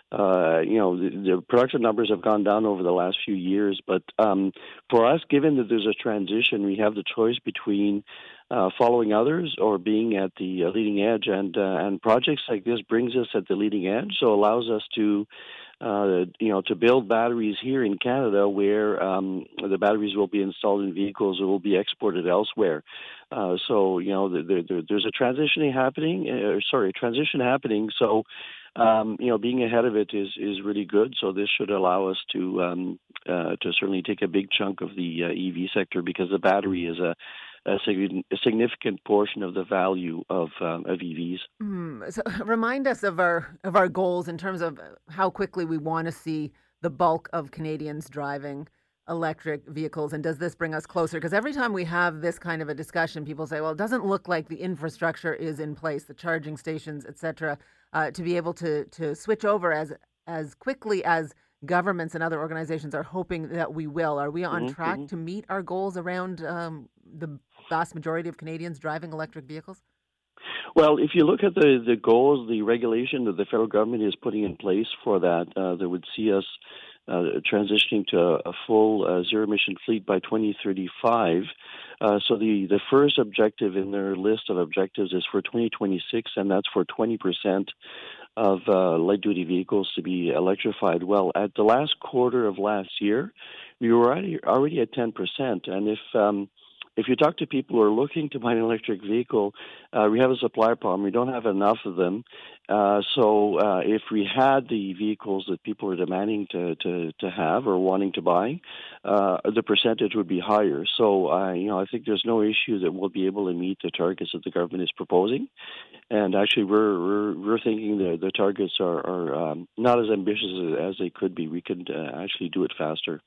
uh, you know, the, the production numbers have gone down over the last few years. But um, for us, given that there's a transition, we have the choice between uh, following others or being at the uh, leading edge. And uh, and projects like this brings us at the leading edge, so allows us to Uh, you know, to build batteries here in Canada where um, the batteries will be installed in vehicles that will be exported elsewhere. Uh, so, you know, there, there, there's a transition happening, uh, sorry, transition happening. So, um, you know, being ahead of it is, is really good. So this should allow us to um, uh, to certainly take a big chunk of the uh, E V sector, because the battery is a, a, sig- a significant portion of the value of um, of E Vs. Mm, so remind us of our of our goals in terms of how quickly we want to see the bulk of Canadians driving electric vehicles, and does this bring us closer? Because every time we have this kind of a discussion, people say, well, it doesn't look like the infrastructure is in place, the charging stations, et cetera, uh, to be able to to switch over as as quickly as governments and other organizations are hoping that we will. Are we on Mm-hmm, track mm-hmm. to meet our goals around um, the vast majority of Canadians driving electric vehicles? Well, if you look at the, the goals, the regulation that the federal government is putting in place for that, uh, that would see us uh, transitioning to a, a full uh, zero-emission fleet by twenty thirty-five. Uh, so the, the first objective in their list of objectives is for twenty twenty-six, and that's for twenty percent of uh, light-duty vehicles to be electrified. Well, at the last quarter of last year, we were already, already at ten percent, and if um, If you talk to people who are looking to buy an electric vehicle, uh, we have a supply problem. We don't have enough of them. Uh, so uh, if we had the vehicles that people are demanding to, to, to have or wanting to buy, uh, the percentage would be higher. So, uh, you know, I think there's no issue that we'll be able to meet the targets that the government is proposing. And actually, we're we're, we're thinking the, the targets are, are um, not as ambitious as they could be. We could uh, actually do it faster.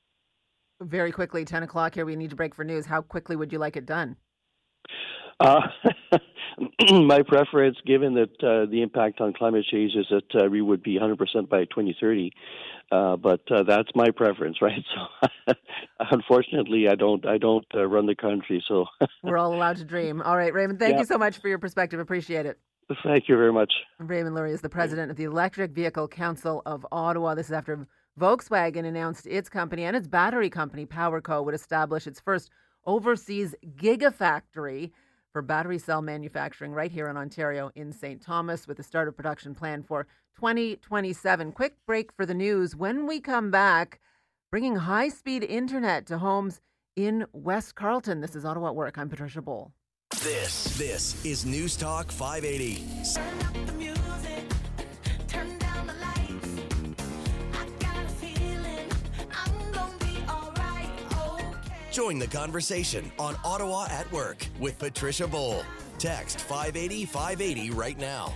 Very quickly, ten o'clock here, we need to break for news. How quickly would you like it done? Uh, my preference, given that uh, the impact on climate change is that uh, we would be one hundred percent by twenty thirty, uh, but uh, that's my preference, right? So, unfortunately, I don't I don't uh, run the country, so we're all allowed to dream. All right, Raymond, thank yeah. you so much for your perspective. Appreciate it. Thank you very much. Raymond Lurie is the president of the Electric Vehicle Council of Ottawa. This is after Volkswagen announced its company and its battery company, PowerCo, would establish its first overseas gigafactory for battery cell manufacturing right here in Ontario in Saint Thomas, with a start of production planned for twenty twenty-seven. Quick break for the news. When we come back, bringing high-speed internet to homes in West Carleton. This is Ottawa at Work. I'm Patricia Boll. This, this is News Talk five eighty. Join the conversation on Ottawa at Work with Patricia Boll. Text five eighty, five eighty right now.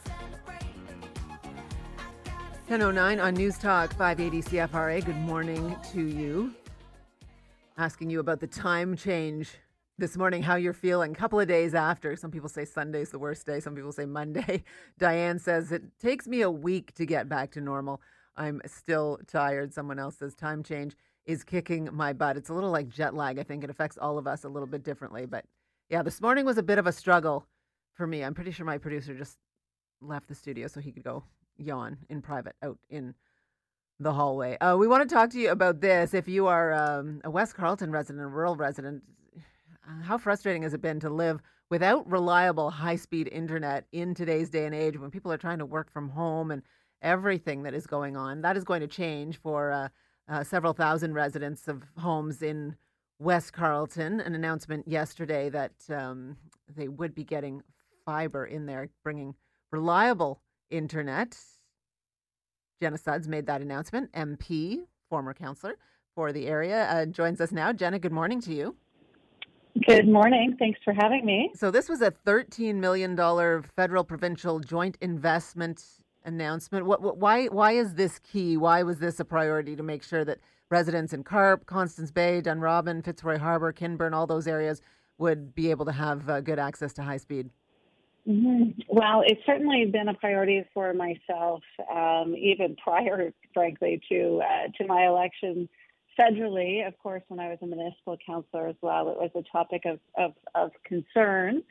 ten oh nine on News Talk five eighty C F R A. Good morning to you. Asking you about the time change this morning, how you're feeling. A couple of days after. Some people say Sunday's the worst day. Some people say Monday. Diane says it takes me a week to get back to normal. I'm still tired. Someone else says time change is kicking my butt. It's a little like jet lag. I think it affects all of us a little bit differently. But yeah, this morning was a bit of a struggle for me. I'm pretty sure my producer just left the studio so he could go yawn in private out in the hallway. Uh, we want to talk to you about this. If you are um, a West Carleton resident, a rural resident, how frustrating has it been to live without reliable high-speed internet in today's day and age when people are trying to work from home and everything that is going on? That is going to change for uh, uh, several thousand residents of homes in West Carleton. An announcement yesterday that um, they would be getting fiber in there, bringing reliable internet. Jenna Sudds made that announcement. M P, former councillor for the area, uh, joins us now. Jenna, good morning to you. Good morning. Thanks for having me. So this was a thirteen million dollars federal provincial joint investment announcement. What, what, why, why is this key? Why was this a priority to make sure that residents in Carp, Constance Bay, Dunrobin, Fitzroy Harbour, Kinburn, all those areas would be able to have uh, good access to high speed? Mm-hmm. Well, it's certainly been a priority for myself, um, even prior, frankly, to uh, to my election federally. Of course, when I was a municipal councillor as well, it was a topic of, of, of concern.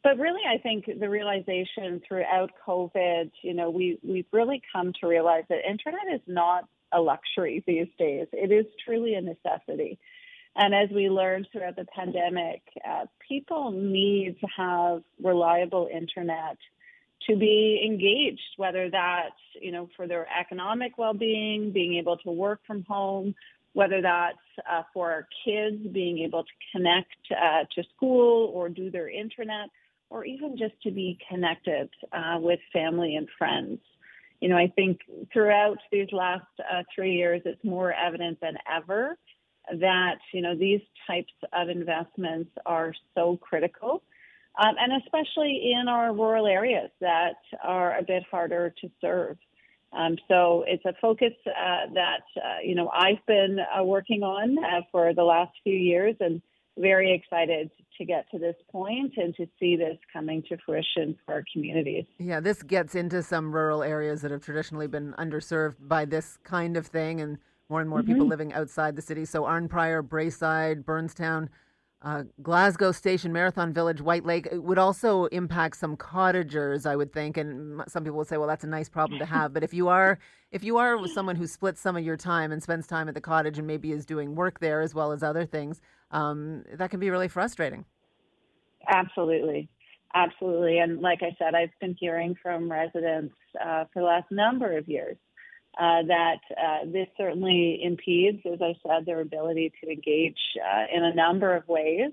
But really, I think the realization throughout COVID, you know, we, we've really come to realize that internet is not a luxury these days. It is truly a necessity. And as we learned throughout the pandemic, uh, people need to have reliable internet to be engaged, whether that's, you know, for their economic well-being, being able to work from home, whether that's uh, for our kids being able to connect uh, to school or do their internet, or even just to be connected uh, with family and friends. You know, I think throughout these last uh, three years, it's more evident than ever that, you know, these types of investments are so critical, um, and especially in our rural areas that are a bit harder to serve. Um, so it's a focus uh, that, uh, you know, I've been uh, working on uh, for the last few years, and very excited to get to this point and to see this coming to fruition for our communities. Yeah, this gets into some rural areas that have traditionally been underserved by this kind of thing, and more and more mm-hmm. people living outside the city. So Arnprior, Braeside, Burnstown, uh, Glasgow Station, Marathon Village, White Lake, it would also impact some cottagers, I would think. And some people would say, well, that's a nice problem to have. But if you are if you are someone who splits some of your time and spends time at the cottage and maybe is doing work there as well as other things, um, that can be really frustrating. Absolutely. Absolutely. And like I said, I've been hearing from residents uh, for the last number of years uh, that uh, this certainly impedes, as I said, their ability to engage uh, in a number of ways.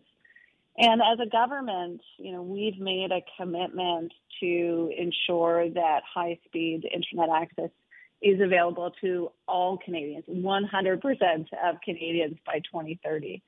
And as a government, you know, we've made a commitment to ensure that high-speed internet access is available to all Canadians, one hundred percent of Canadians by twenty thirty.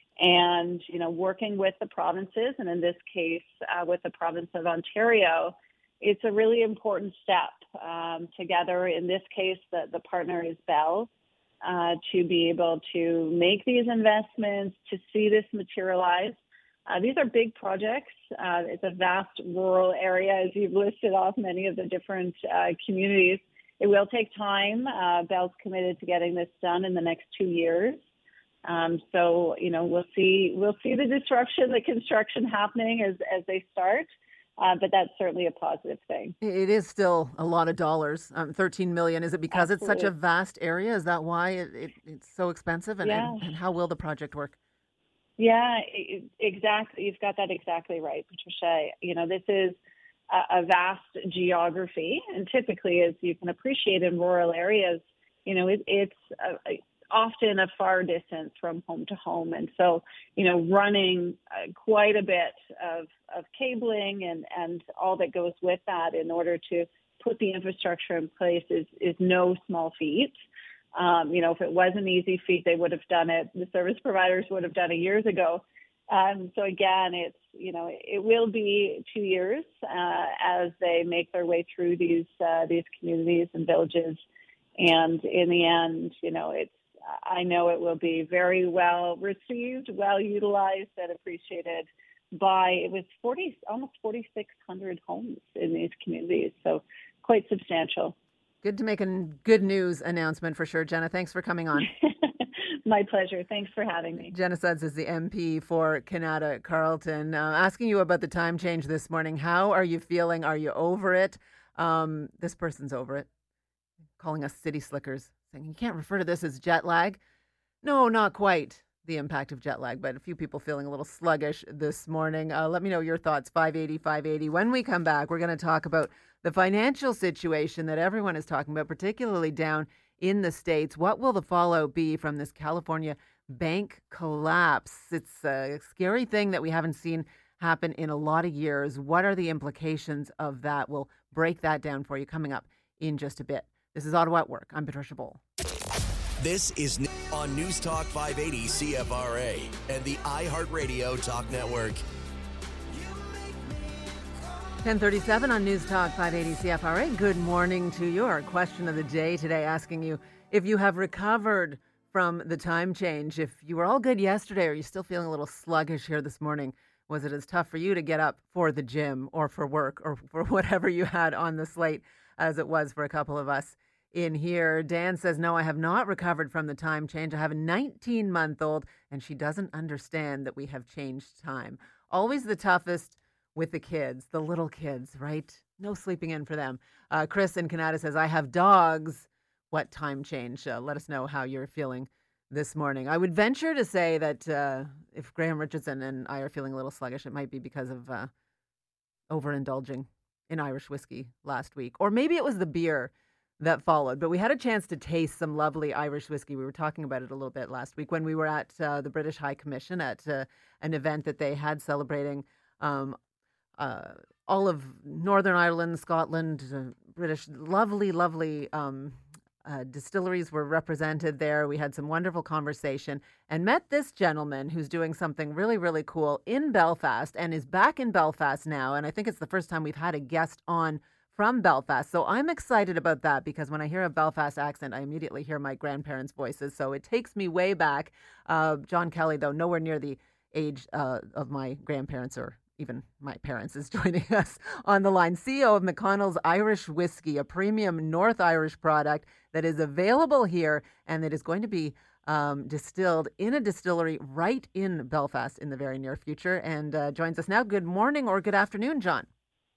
And, you know, working with the provinces, and in this case, uh, with the province of Ontario, it's a really important step um, together. In this case, the, the partner is Bell, uh, to be able to make these investments, to see this materialize. Uh, these are big projects. Uh, it's a vast rural area, as you've listed off many of the different uh, communities. It will take time. Uh, Bell's committed to getting this done in the next two years. Um, so, you know, we'll see, we'll see the disruption, the construction happening as, as they start. Uh, but that's certainly a positive thing. It is still a lot of dollars, um, thirteen million. Is it because Absolutely. It's such a vast area? Is that why it, it, it's so expensive? And, yeah. and, and how will the project work? Yeah, exactly. You've got that exactly right, Patricia. You know, this is a, a vast geography, and typically, as you can appreciate in rural areas, you know, it, it's a, a often a far distance from home to home. And so, you know, running uh, quite a bit of, of cabling and, and all that goes with that in order to put the infrastructure in place is, is no small feat. Um, you know, if it was an easy feat, they would have done it. The service providers would have done it years ago. Um, so again, it's, you know, it will be two years uh, as they make their way through these, uh, these communities and villages. And in the end, you know, it's, I know it will be very well received, well utilized, and appreciated by, it was forty, almost forty-six hundred homes in these communities. So quite substantial. Good to make a good news announcement for sure. Jenna, thanks for coming on. My pleasure. Thanks for having me. Jenna Sudds is the M P for Kanata Carleton. Uh, asking you about the time change this morning. How are you feeling? Are you over it? Um, this person's over it. Calling us city slickers. You can't refer to this as jet lag. No, not quite the impact of jet lag, but a few people feeling a little sluggish this morning. Uh, let me know your thoughts, five eighty, five eighty. When we come back, we're going to talk about the financial situation that everyone is talking about, particularly down in the States. What will the fallout be from this California bank collapse? It's a scary thing that we haven't seen happen in a lot of years. What are the implications of that? We'll break that down for you coming up in just a bit. This is Ottawa at Work. I'm Patricia Boll. This is on News Talk five eighty C F R A and the iHeartRadio Talk Network. ten thirty-seven on News Talk five eighty C F R A. Good morning to you. Our question of the day today asking you if you have recovered from the time change. If you were all good yesterday, or are you still feeling a little sluggish here this morning? Was it as tough for you to get up for the gym or for work or for whatever you had on the slate as it was for a couple of us in here? Dan says, no, I have not recovered from the time change. I have a nineteen-month-old, and she doesn't understand that we have changed time. Always the toughest with the kids, the little kids, right? No sleeping in for them. Uh, Chris in Canada says, I have dogs. What time change? Uh, let us know how you're feeling this morning. I would venture to say that uh, if Graham Richardson and I are feeling a little sluggish, it might be because of uh, overindulging in Irish whiskey last week. Or maybe it was the beer that followed. But we had a chance to taste some lovely Irish whiskey. We were talking about it a little bit last week when we were at uh, the British High Commission at uh, an event that they had celebrating um, uh, all of Northern Ireland, Scotland, uh, British, lovely, lovely um Uh, distilleries were represented there. We had some wonderful conversation and met this gentleman who's doing something really, really cool in Belfast and is back in Belfast now. And I think it's the first time we've had a guest on from Belfast. So I'm excited about that because when I hear a Belfast accent, I immediately hear my grandparents' voices. So it takes me way back. Uh, John Kelly, though, nowhere near the age uh, of my grandparents or even my parents, is joining us on the line. C E O of McConnell's Irish Whiskey, a premium North Irish product that is available here and that is going to be um, distilled in a distillery right in Belfast in the very near future, and uh, joins us now. Good morning or good afternoon, John.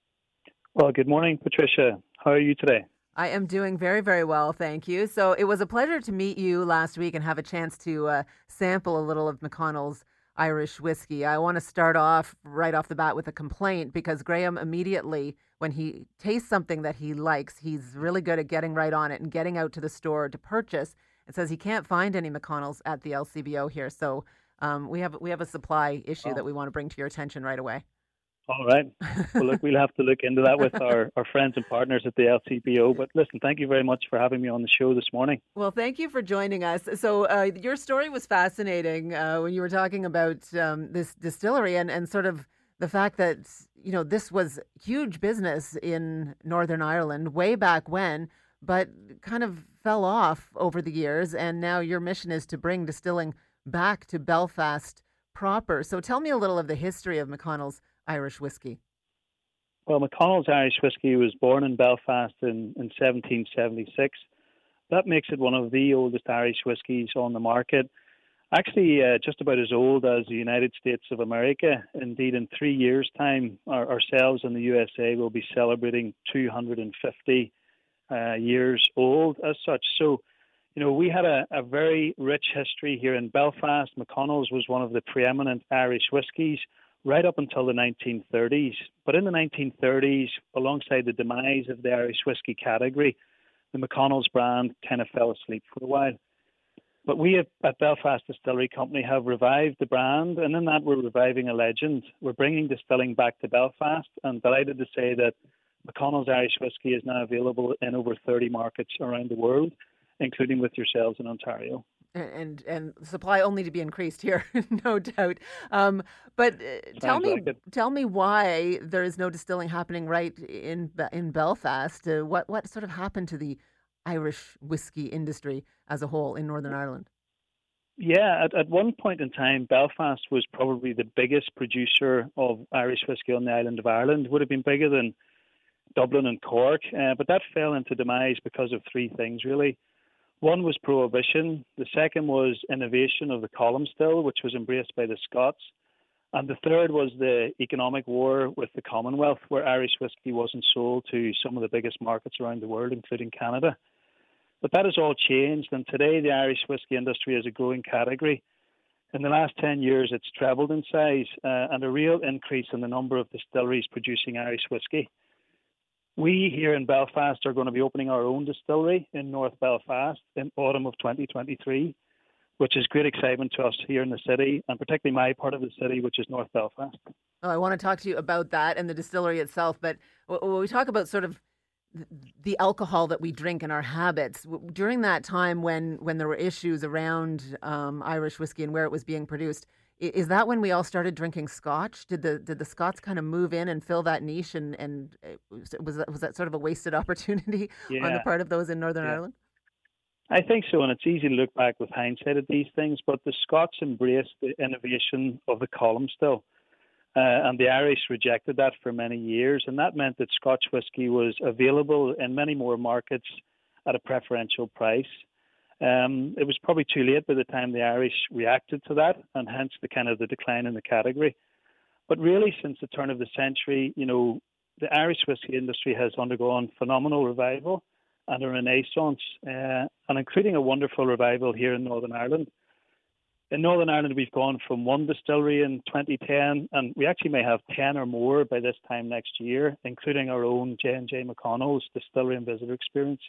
Well, good morning, Patricia. How are you today? I am doing very, very well, thank you. So it was a pleasure to meet you last week and have a chance to uh, sample a little of McConnell's Irish whiskey. I want to start off right off the bat with a complaint because Graham immediately, when he tastes something that he likes, he's really good at getting right on it and getting out to the store to purchase, and says he can't find any McConnell's at the L C B O here. So um, we have we have a supply issue oh. that we want to bring to your attention right away. All right. Well, look, we'll have to look into that with our, our friends and partners at the L C B O. But listen, thank you very much for having me on the show this morning. Well, thank you for joining us. So uh, your story was fascinating uh, when you were talking about um, this distillery and, and sort of the fact that, you know, this was huge business in Northern Ireland way back when, but kind of fell off over the years. And now your mission is to bring distilling back to Belfast proper. So tell me a little of the history of McConnell's Irish whiskey. Well, McConnell's Irish whiskey was born in Belfast in, in seventeen seventy-six. That makes it one of the oldest Irish whiskies on the market. Actually, uh, just about as old as the United States of America. Indeed, in three years' time, our, ourselves in the U S A will be celebrating two hundred fifty uh, years old as such. So, you know, we had a, a very rich history here in Belfast. McConnell's was one of the preeminent Irish whiskies right up until the nineteen thirties. But in the nineteen thirties, alongside the demise of the Irish whiskey category, the McConnell's brand kind of fell asleep for a while. But we at, at Belfast Distillery Company have revived the brand, and in that we're reviving a legend. We're bringing distilling back to Belfast, and delighted to say that McConnell's Irish whiskey is now available in over thirty markets around the world, including with yourselves in Ontario. And and supply only to be increased here, no doubt. Um, but uh, tell me, like tell me why there is no distilling happening right in in Belfast. Uh, what what sort of happened to the Irish whiskey industry as a whole in Northern Ireland? Yeah, at, at one point in time, Belfast was probably the biggest producer of Irish whiskey on the island of Ireland. Would have been bigger than Dublin and Cork, uh, but that fell into demise because of three things really. One was prohibition. The second was innovation of the column still, which was embraced by the Scots. And the third was the economic war with the Commonwealth, where Irish whiskey wasn't sold to some of the biggest markets around the world, including Canada. But that has all changed, and today the Irish whiskey industry is a growing category. In the last ten years, it's trebled in size, uh, and a real increase in the number of distilleries producing Irish whiskey. We here in Belfast are going to be opening our own distillery in North Belfast in autumn of twenty twenty-three, which is great excitement to us here in the city, and particularly my part of the city, which is North Belfast. Oh, I want to talk to you about that and the distillery itself, but when we talk about sort of the alcohol that we drink and our habits, during that time when, when there were issues around um, Irish whiskey and where it was being produced, is that when we all started drinking Scotch? Did the did the Scots kind of move in and fill that niche, and, and was that, was that sort of a wasted opportunity yeah. on the part of those in Northern yeah. Ireland? I think so, and it's easy to look back with hindsight at these things, but the Scots embraced the innovation of the column still, uh, and the Irish rejected that for many years, and that meant that Scotch whisky was available in many more markets at a preferential price. Um, it was probably too late by the time the Irish reacted to that, and hence the kind of the decline in the category. But really, since the turn of the century, you know, the Irish whiskey industry has undergone phenomenal revival and a renaissance, uh, and including a wonderful revival here in Northern Ireland. In Northern Ireland, we've gone from one distillery in twenty ten, and we actually may have ten or more by this time next year, including our own J and J McConnell's Distillery and Visitor Experience.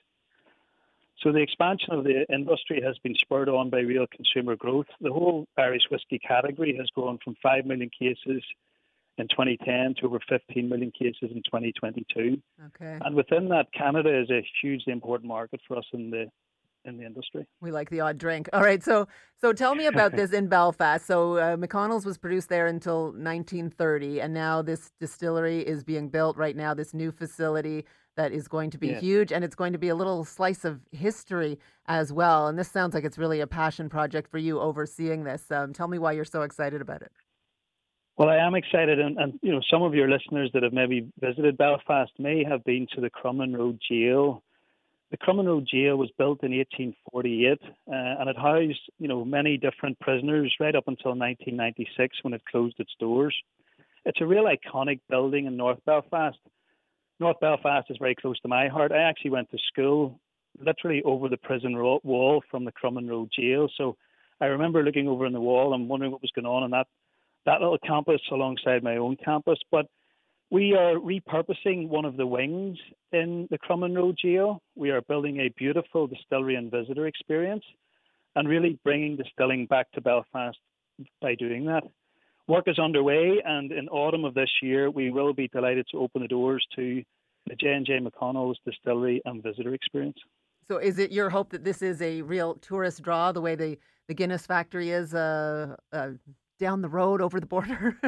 So the expansion of the industry has been spurred on by real consumer growth. The whole Irish whiskey category has grown from five million cases in twenty ten to over fifteen million cases in twenty twenty-two. Okay. And within that, Canada is a hugely important market for us in the in the industry. We like the odd drink. All right, so so tell me about this in Belfast. So uh, McConnell's was produced there until nineteen thirty, and now this distillery is being built right now, this new facility that is going to be Yes. huge, and it's going to be a little slice of history as well. And this sounds like it's really a passion project for you overseeing this. Um, tell me why you're so excited about it. Well, I am excited, and, and you know, some of your listeners that have maybe visited Belfast may have been to the Crumlin Road Jail. The Crumlin Road Jail was built in eighteen forty-eight, uh, and it housed, you know, many different prisoners right up until nineteen ninety-six when it closed its doors. It's a real iconic building in North Belfast. North Belfast is very close to my heart. I actually went to school literally over the prison ro- wall from the Crumlin Road Jail, so I remember looking over in the wall and wondering what was going on in that that little campus alongside my own campus. But we are repurposing one of the wings in the Crumlin Road Jail. We are building a beautiful distillery and visitor experience and really bringing distilling back to Belfast by doing that. Work is underway, and in autumn of this year, we will be delighted to open the doors to the J and J McConnell's distillery and visitor experience. So is it your hope that this is a real tourist draw, the way the, the Guinness factory is uh, uh, down the road over the border?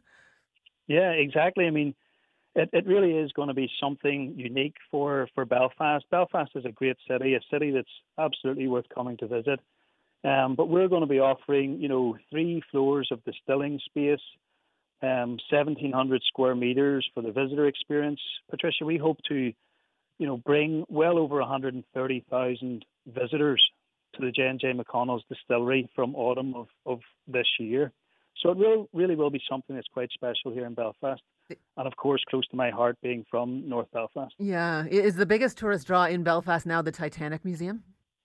Yeah, exactly. I mean, it, it really is going to be something unique for, for Belfast. Belfast is a great city, a city that's absolutely worth coming to visit. Um, but we're going to be offering, you know, three floors of distilling space, um, seventeen hundred square meters for the visitor experience. Patricia, we hope to, you know, bring well over one hundred thirty thousand visitors to the J and J McConnell's distillery from autumn of, of this year. So it will, really will be something that's quite special here in Belfast. And of course, close to my heart being from North Belfast. Yeah. Is the biggest tourist draw in Belfast now the Titanic Museum?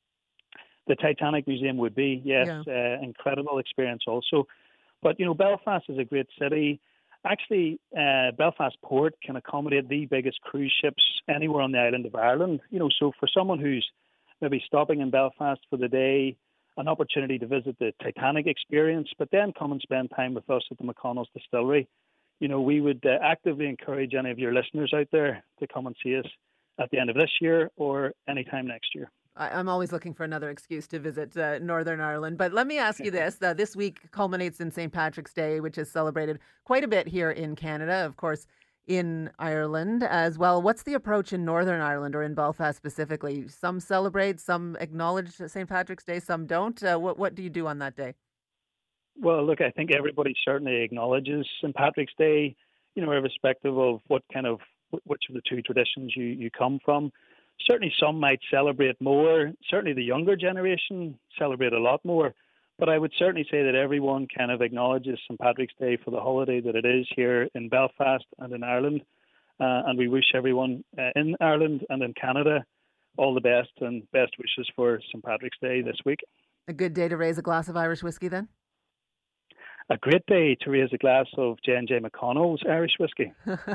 The Titanic Museum would be, yes, Yeah. uh, incredible experience also. But, you know, Belfast is a great city. Actually, uh, Belfast Port can accommodate the biggest cruise ships anywhere on the island of Ireland. You know, so for someone who's maybe stopping in Belfast for the day, an opportunity to visit the Titanic experience, but then come and spend time with us at the McConnell's Distillery. You know, we would uh, actively encourage any of your listeners out there to come and see us at the end of this year or anytime next year. I- I'm always looking for another excuse to visit uh, Northern Ireland. But let me ask you this. Uh, this week culminates in Saint Patrick's Day, which is celebrated quite a bit here in Canada, of course, in Ireland as well. What's the approach in Northern Ireland or in Belfast specifically? Some celebrate, some acknowledge Saint Patrick's Day, some don't. Uh, what, what do you do on that day? Well, look, I think everybody certainly acknowledges Saint Patrick's Day, you know, irrespective of what kind of, which of the two traditions you, you come from. Certainly some might celebrate more. Certainly the younger generation celebrate a lot more. But I would certainly say that everyone kind of acknowledges Saint Patrick's Day for the holiday that it is here in Belfast and in Ireland. Uh, and we wish everyone uh, in Ireland and in Canada all the best and best wishes for Saint Patrick's Day this week. A good day to raise a glass of Irish whiskey then? A great day to raise a glass of J and J McConnell's Irish whiskey.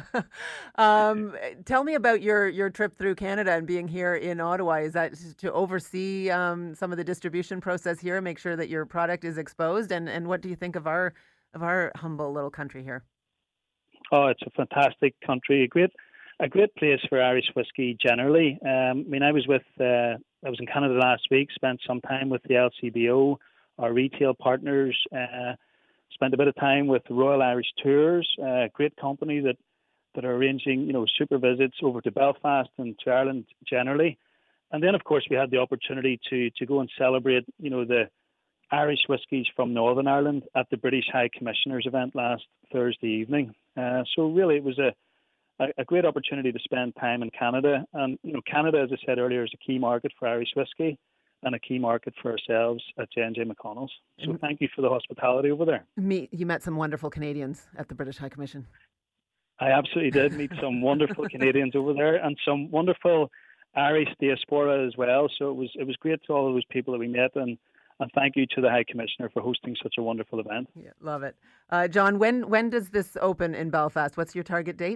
um, tell me about your, your trip through Canada and being here in Ottawa. Is that to oversee um, some of the distribution process here, make sure that your product is exposed? And, and what do you think of our of our humble little country here? Oh, it's a fantastic country, a great a great place for Irish whiskey generally. Um, I mean, I was with uh, I was in Canada last week, spent some time with the L C B O, our retail partners. Uh, Spent a bit of time with the Royal Irish Tours, a great company that, that are arranging, you know, super visits over to Belfast and to Ireland generally. And then, of course, we had the opportunity to to go and celebrate, you know, the Irish whiskies from Northern Ireland at the British High Commissioner's event last Thursday evening. Uh, so really, it was a, a a great opportunity to spend time in Canada. And, you know, Canada, as I said earlier, is a key market for Irish whiskey. and a key market for ourselves at J and J McConnell's. So thank you for the hospitality over there. Meet, you met some wonderful Canadians at the British High Commission. I absolutely did meet some wonderful Canadians over there and some wonderful Irish diaspora as well. So it was it was great to all those people that we met, and, and thank you to the High Commissioner for hosting such a wonderful event. Yeah, love it. Uh, John, when when does this open in Belfast? What's your target date?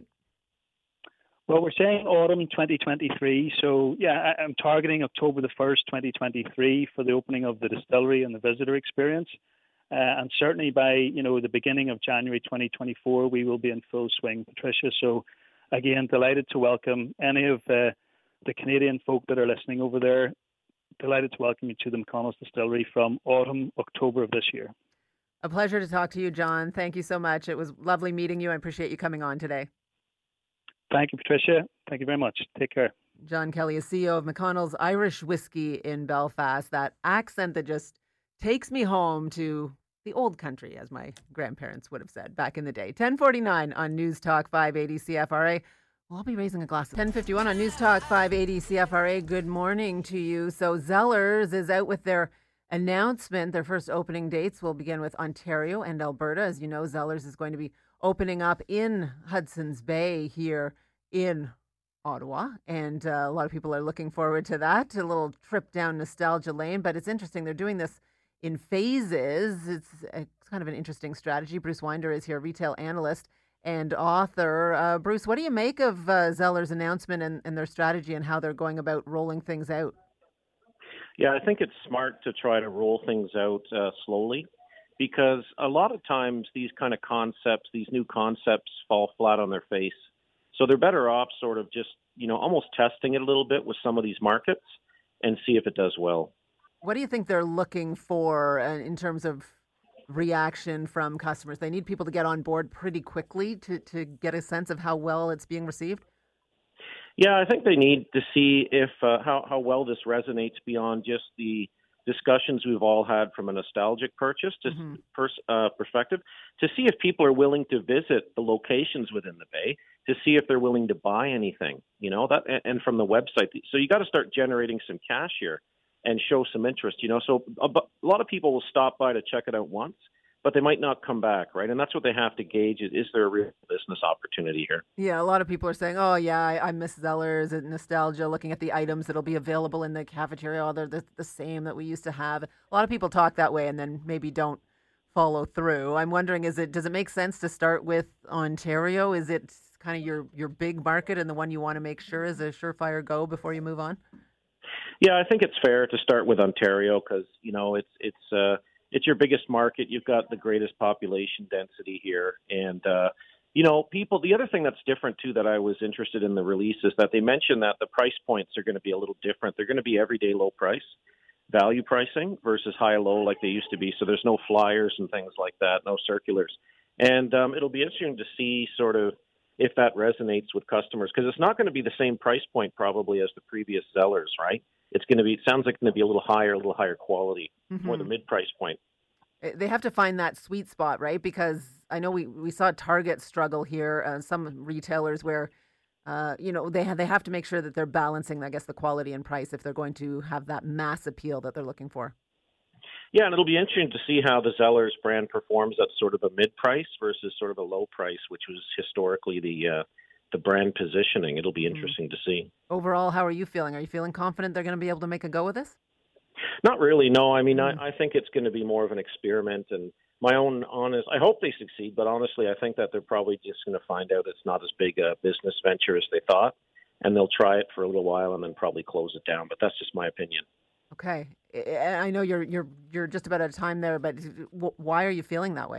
Well, we're saying autumn twenty twenty-three. So, yeah, I, I'm targeting October the first, twenty twenty-three for the opening of the distillery and the visitor experience. Uh, and certainly by, you know, the beginning of January twenty twenty-four, we will be in full swing, Patricia. So, again, delighted to welcome any of uh, the Canadian folk that are listening over there. Delighted to welcome you to the McConnell's Distillery from autumn, October of this year. A pleasure to talk to you, John. Thank you so much. It was lovely meeting you. I appreciate you coming on today. Thank you, Patricia. Thank you very much. Take care. John Kelly is C E O of McConnell's Irish Whiskey in Belfast. That accent that just takes me home to the old country, as my grandparents would have said back in the day. ten forty-nine on News Talk five eighty C F R A. Well, I'll be raising a glass. ten fifty-one on News Talk five eighty C F R A. Good morning to you. So Zellers is out with their announcement. Their first opening dates will begin with Ontario and Alberta. As you know, Zellers is going to be opening up in Hudson's Bay here in Ottawa. And uh, a lot of people are looking forward to that, a little trip down nostalgia lane. But it's interesting. They're doing this in phases. It's, it's kind of an interesting strategy. Bruce Winder is here, retail analyst and author. Uh, Bruce, what do you make of uh, Zellers' announcement and, and their strategy and how they're going about rolling things out? Yeah, I think it's smart to try to roll things out uh, slowly, because a lot of times these kind of concepts, these new concepts fall flat on their face. So they're better off sort of just, you know, almost testing it a little bit with some of these markets and see if it does well. What do you think they're looking for uh, in terms of reaction from customers? They need people to get on board pretty quickly to, to get a sense of how well it's being received? Yeah, I think they need to see if uh, how, how well this resonates beyond just the discussions we've all had from a nostalgic purchase to mm-hmm. pers- uh, perspective, to see if people are willing to visit the locations within the Bay, to see if they're willing to buy anything, you know, that, and from the website. So you got to start generating some cash here and show some interest, you know. So a, a lot of people will stop by to check it out once, but they might not come back, right? And that's what they have to gauge is, is there a real business opportunity here? Yeah, a lot of people are saying, oh, yeah, I, I miss Zellers and nostalgia, looking at the items that'll be available in the cafeteria. Oh, they're the, the same that we used to have. A lot of people talk that way and then maybe don't follow through. I'm wondering, is it does it make sense to start with Ontario? Is it kind of your, your big market and the one you want to make sure is a surefire go before you move on? Yeah, I think it's fair to start with Ontario because, you know, it's it's uh, it's your biggest market. You've got the greatest population density here. And, uh, you know, people, the other thing that's different, too, that I was interested in the release is that they mentioned that the price points are going to be a little different. They're going to be everyday low price, value pricing versus high low like they used to be. So there's no flyers and things like that, no circulars. And um, it'll be interesting to see sort of if that resonates with customers, because it's not going to be the same price point probably as the previous Zellers, right? It's going to be, it sounds like it's going to be a little higher, a little higher quality, mm-hmm. more the mid-price point. They have to find that sweet spot, right? Because I know we, we saw Target struggle here, uh, some retailers where, uh, you know, they have, they have to make sure that they're balancing, I guess, the quality and price if they're going to have that mass appeal that they're looking for. Yeah, and it'll be interesting to see how the Zellers brand performs at sort of a mid-price versus sort of a low price, which was historically the uh, the brand positioning. It'll be interesting mm-hmm. to see. Overall, how are you feeling? Are you feeling confident they're going to be able to make a go of this? Not really, no. I mean, mm-hmm. I, I think it's going to be more of an experiment. And my own honest, I hope they succeed, but honestly, I think that they're probably just going to find out it's not as big a business venture as they thought, and they'll try it for a little while and then probably close it down. But that's just my opinion. Okay, I know you're you're you're just about out of time there, but why are you feeling that way?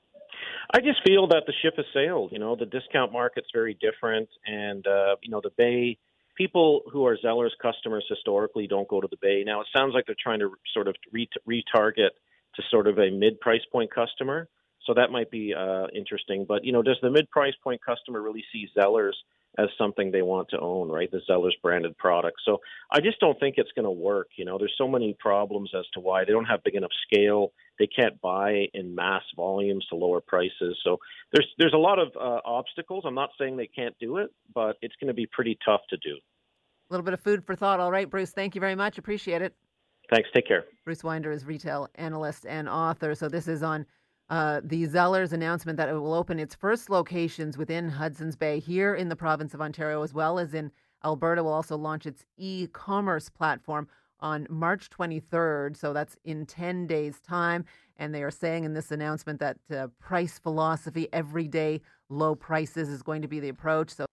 I just feel that the ship has sailed. You know, the discount market's very different, and uh, you know, the Bay people who are Zellers customers historically don't go to the Bay. Now it sounds like they're trying to sort of re- retarget to sort of a mid-price point customer, so that might be uh, interesting. But you know, does the mid-price point customer really see Zellers as something they want to own, right? The Zellers branded product. So I just don't think it's going to work. You know, there's so many problems as to why they don't have big enough scale. They can't buy in mass volumes to lower prices. So there's there's a lot of uh, obstacles. I'm not saying they can't do it, but it's going to be pretty tough to do. A little bit of food for thought. All right, Bruce, thank you very much. Appreciate it. Thanks. Take care. Bruce Winder is retail analyst and author. So this is on uh, the Zellers announcement that it will open its first locations within Hudson's Bay here in the province of Ontario, as well as in Alberta. Will also launch its e-commerce platform on March twenty-third. So that's in ten days' time. And they are saying in this announcement that uh, price philosophy, everyday low prices, is going to be the approach. So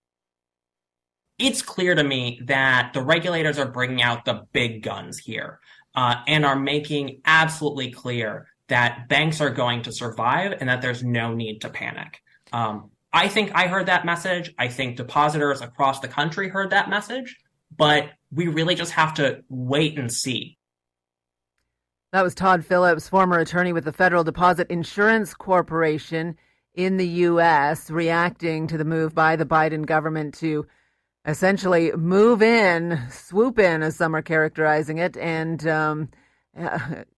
it's clear to me that the regulators are bringing out the big guns here uh, and are making absolutely clear that banks are going to survive and that there's no need to panic. Um, I think I heard that message. I think depositors across the country heard that message, but we really just have to wait and see. That was Todd Phillips, former attorney with the Federal Deposit Insurance Corporation in the U S, reacting to the move by the Biden government to essentially move in, swoop in, as some are characterizing it, and um, uh,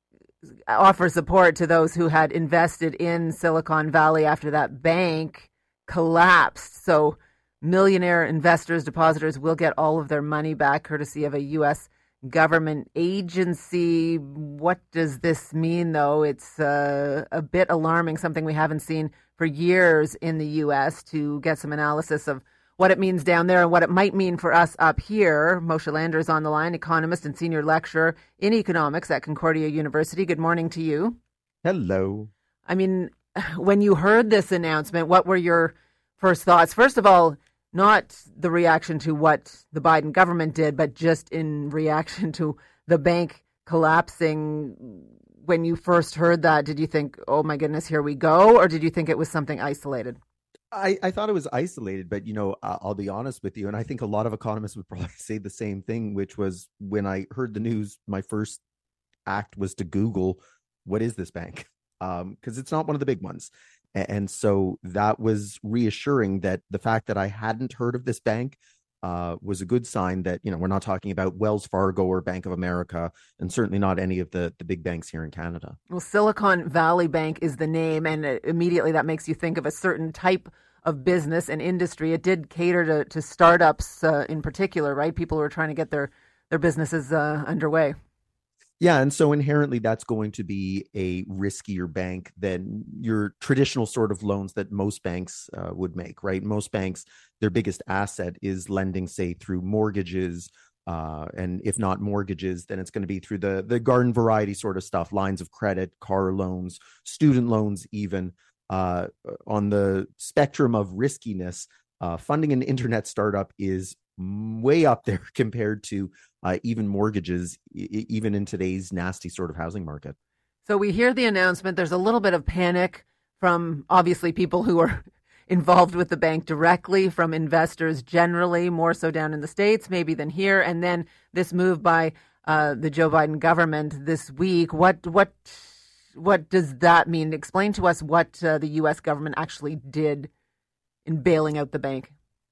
offer support to those who had invested in Silicon Valley after that bank collapsed. So millionaire investors, depositors will get all of their money back courtesy of a U S government agency. What does this mean, though? It's uh, a bit alarming, something we haven't seen for years in the U S. To get some analysis of what it means down there and what it might mean for us up here, Moshe Lander is on the line, economist and senior lecturer in economics at Concordia University. Good morning to you. Hello. I mean, when you heard this announcement, what were your first thoughts? First of all, not the reaction to what the Biden government did, but just in reaction to the bank collapsing. When you first heard that, did you think, oh my goodness, here we go? Or did you think it was something isolated? I, I thought it was isolated, but, you know, I'll be honest with you. And I think a lot of economists would probably say the same thing, which was when I heard the news, my first act was to Google, what is this bank? Um, because it's not one of the big ones. And so that was reassuring that the fact that I hadn't heard of this bank uh, was a good sign that, you know, we're not talking about Wells Fargo or Bank of America, and certainly not any of the, the big banks here in Canada. Well, Silicon Valley Bank is the name, and immediately that makes you think of a certain type of business and industry. It did cater to, to startups uh, in particular, right? People who are trying to get their, their businesses uh, underway. Yeah, and so inherently that's going to be a riskier bank than your traditional sort of loans that most banks uh, would make, right? Most banks, their biggest asset is lending, say, through mortgages, uh, and if not mortgages, then it's going to be through the, the garden variety sort of stuff, lines of credit, car loans, student loans even. Uh, on the spectrum of riskiness, uh, funding an internet startup is way up there compared to uh, even mortgages, e- even in today's nasty sort of housing market. So we hear the announcement. There's a little bit of panic from obviously people who are involved with the bank directly, from investors generally, more so down in the States maybe than here. And then this move by uh, the Joe Biden government this week. What what what does that mean? Explain to us what uh, the U S government actually did in bailing out the bank.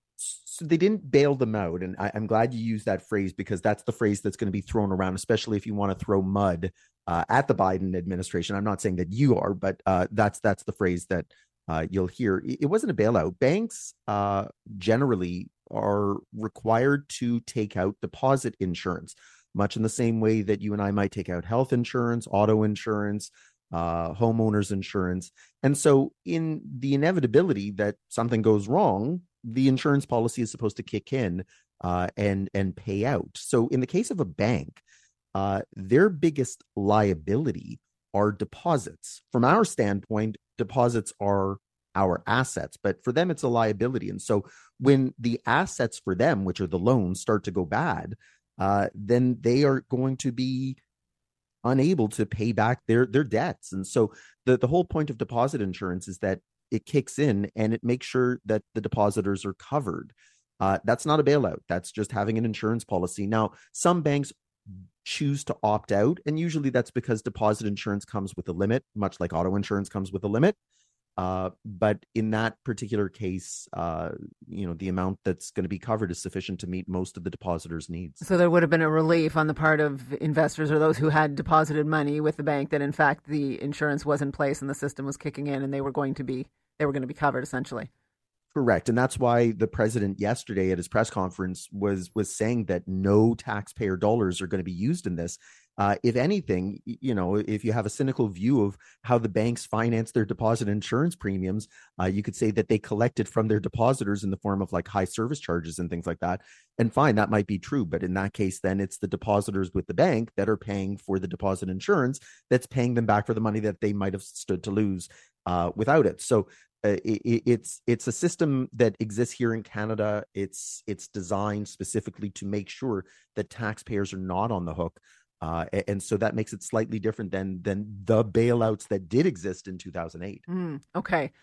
So they didn't bail them out. And I, I'm glad you used that phrase, because that's the phrase that's going to be thrown around, especially if you want to throw mud uh, at the Biden administration. I'm not saying that you are, but uh, that's that's the phrase that uh, you'll hear. It wasn't a bailout. Banks uh, generally are required to take out deposit insurance, much in the same way that you and I might take out health insurance, auto insurance, uh, homeowners insurance. And so in the inevitability that something goes wrong, the insurance policy is supposed to kick in uh, and and pay out. So in the case of a bank, uh, their biggest liability are deposits. From our standpoint, deposits are our assets, but for them, it's a liability. And so when the assets for them, which are the loans, start to go bad, uh, then they are going to be unable to pay back their their debts. And so the, the whole point of deposit insurance is that it kicks in and it makes sure that the depositors are covered. Uh, that's not a bailout. That's just having an insurance policy. Now, some banks choose to opt out, and usually that's because deposit insurance comes with a limit, much like auto insurance comes with a limit. Uh, but in that particular case, uh, you know, the amount that's going to be covered is sufficient to meet most of the depositors' needs. So there would have been a relief on the part of investors or those who had deposited money with the bank that, in fact, the insurance was in place and the system was kicking in, and they were going to be they were going to be covered essentially. Correct. And that's why the president yesterday at his press conference was was saying that no taxpayer dollars are going to be used in this. Uh, if anything, you know, if you have a cynical view of how the banks finance their deposit insurance premiums, uh, you could say that they collected from their depositors in the form of like high service charges and things like that. And fine, that might be true. But in that case, then it's the depositors with the bank that are paying for the deposit insurance that's paying them back for the money that they might have stood to lose uh, without it. So uh, it, it's it's a system that exists here in Canada. It's it's designed specifically to make sure that taxpayers are not on the hook. Uh, and so that makes it slightly different than than the bailouts that did exist in two thousand eight. Mm, okay.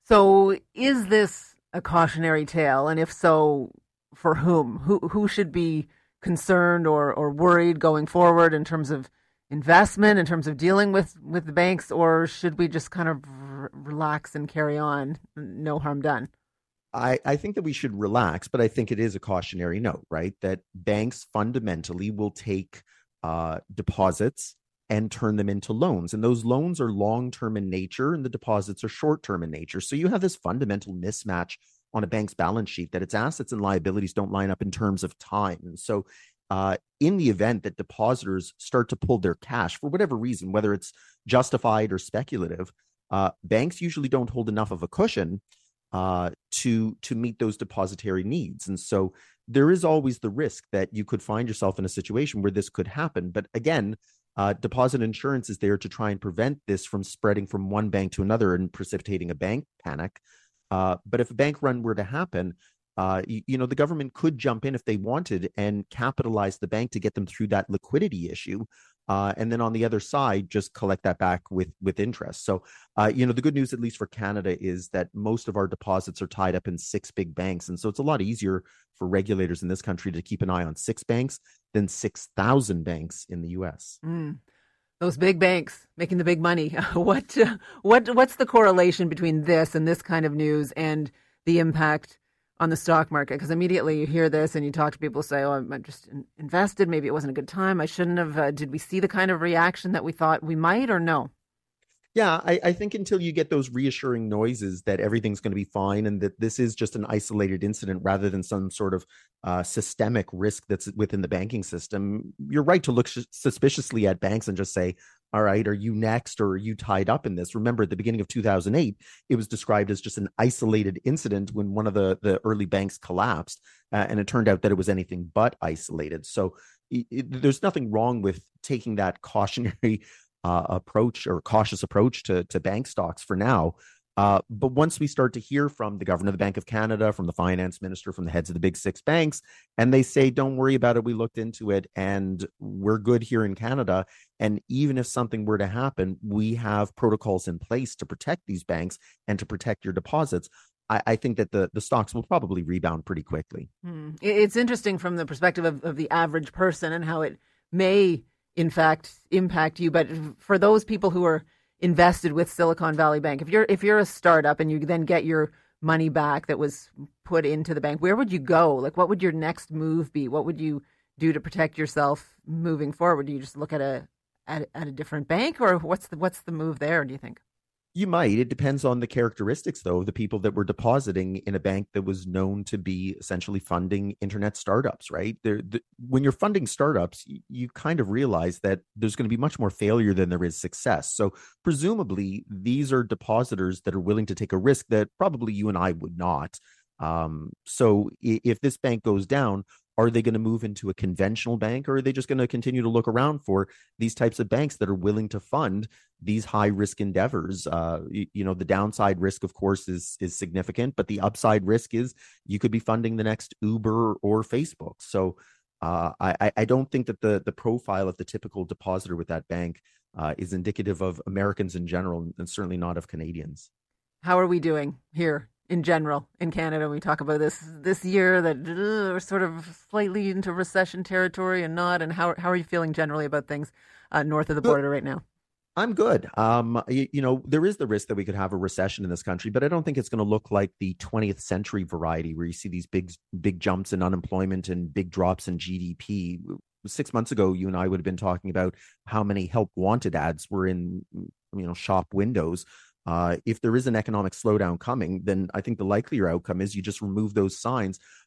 So is this a cautionary tale? And if so, for whom? Who who should be concerned or, or worried going forward in terms of investment, in terms of dealing with, with the banks? Or should we just kind of r- relax and carry on? No harm done. I, I think that we should relax, but I think it is a cautionary note, right? That banks fundamentally will take Uh, deposits and turn them into loans. And those loans are long-term in nature and the deposits are short-term in nature. So you have this fundamental mismatch on a bank's balance sheet that its assets and liabilities don't line up in terms of time. And so uh, in the event that depositors start to pull their cash for whatever reason, whether it's justified or speculative, uh, banks usually don't hold enough of a cushion uh, to, to meet those depository needs. And so there is always the risk that you could find yourself in a situation where this could happen. But again, uh, deposit insurance is there to try and prevent this from spreading from one bank to another and precipitating a bank panic. Uh, but if a bank run were to happen, uh, you, you know, the government could jump in if they wanted and capitalize the bank to get them through that liquidity issue. Uh, and then on the other side, just collect that back with with interest. So, uh, you know, the good news, at least for Canada, is that most of our deposits are tied up in six big banks. And so it's a lot easier for regulators in this country to keep an eye on six banks than six thousand banks in the U S. Mm. Those big banks making the big money. what, uh, what, what's the correlation between this and this kind of news and the impact on the stock market? Because immediately you hear this and you talk to people who say, oh, I'm just invested. Maybe it wasn't a good time. I shouldn't have. Uh, did we see the kind of reaction that we thought we might, or no? Yeah, I, I think until you get those reassuring noises that everything's going to be fine and that this is just an isolated incident rather than some sort of uh, systemic risk that's within the banking system, you're right to look sh- suspiciously at banks and just say, all right, are you next or are you tied up in this? Remember, at the beginning of two thousand eight, it was described as just an isolated incident when one of the, the early banks collapsed, uh, and it turned out that it was anything but isolated. So it, it, there's nothing wrong with taking that cautionary Uh, approach or cautious approach to, to bank stocks for now. Uh, but once we start to hear from the governor of the Bank of Canada, from the finance minister, from the heads of the big six banks, and they say, don't worry about it, we looked into it and we're good here in Canada. And even if something were to happen, we have protocols in place to protect these banks and to protect your deposits. I, I think that the, the stocks will probably rebound pretty quickly. Hmm. It's interesting from the perspective of, of the average person and how it may in fact impact you. But for those people who are invested with Silicon Valley Bank, if you're if you're a startup and you then get your money back that was put into the bank, where would you go? Like, what would your next move be? What would you do to protect yourself moving forward? Do you just look at a at, at a different bank, or what's the what's the move there, do you think? You might. It depends on the characteristics, though, of the people that were depositing in a bank that was known to be essentially funding internet startups, right? The, when you're funding startups, you, you kind of realize that there's going to be much more failure than there is success. So presumably, these are depositors that are willing to take a risk that probably you and I would not. Um, so if this bank goes down, are they going to move into a conventional bank, or are they just going to continue to look around for these types of banks that are willing to fund these high risk endeavors? Uh, you, you know, the downside risk, of course, is is significant, but the upside risk is you could be funding the next Uber or Facebook. So uh, I, I don't think that the the profile of the typical depositor with that bank uh, is indicative of Americans in general, and certainly not of Canadians. How are we doing here in general in Canada? We talk about this this year that uh, we're sort of slightly into recession territory and not. And how how are you feeling generally about things uh, north of the border right now? I'm good. Um, you, you know, there is the risk that we could have a recession in this country, but I don't think it's going to look like the twentieth century variety where you see these big big jumps in unemployment and big drops in G D P. Six months ago, you and I would have been talking about how many help wanted ads were in, you know, shop windows. Uh, if there is an economic slowdown coming, then I think the likelier outcome is you just remove those signs.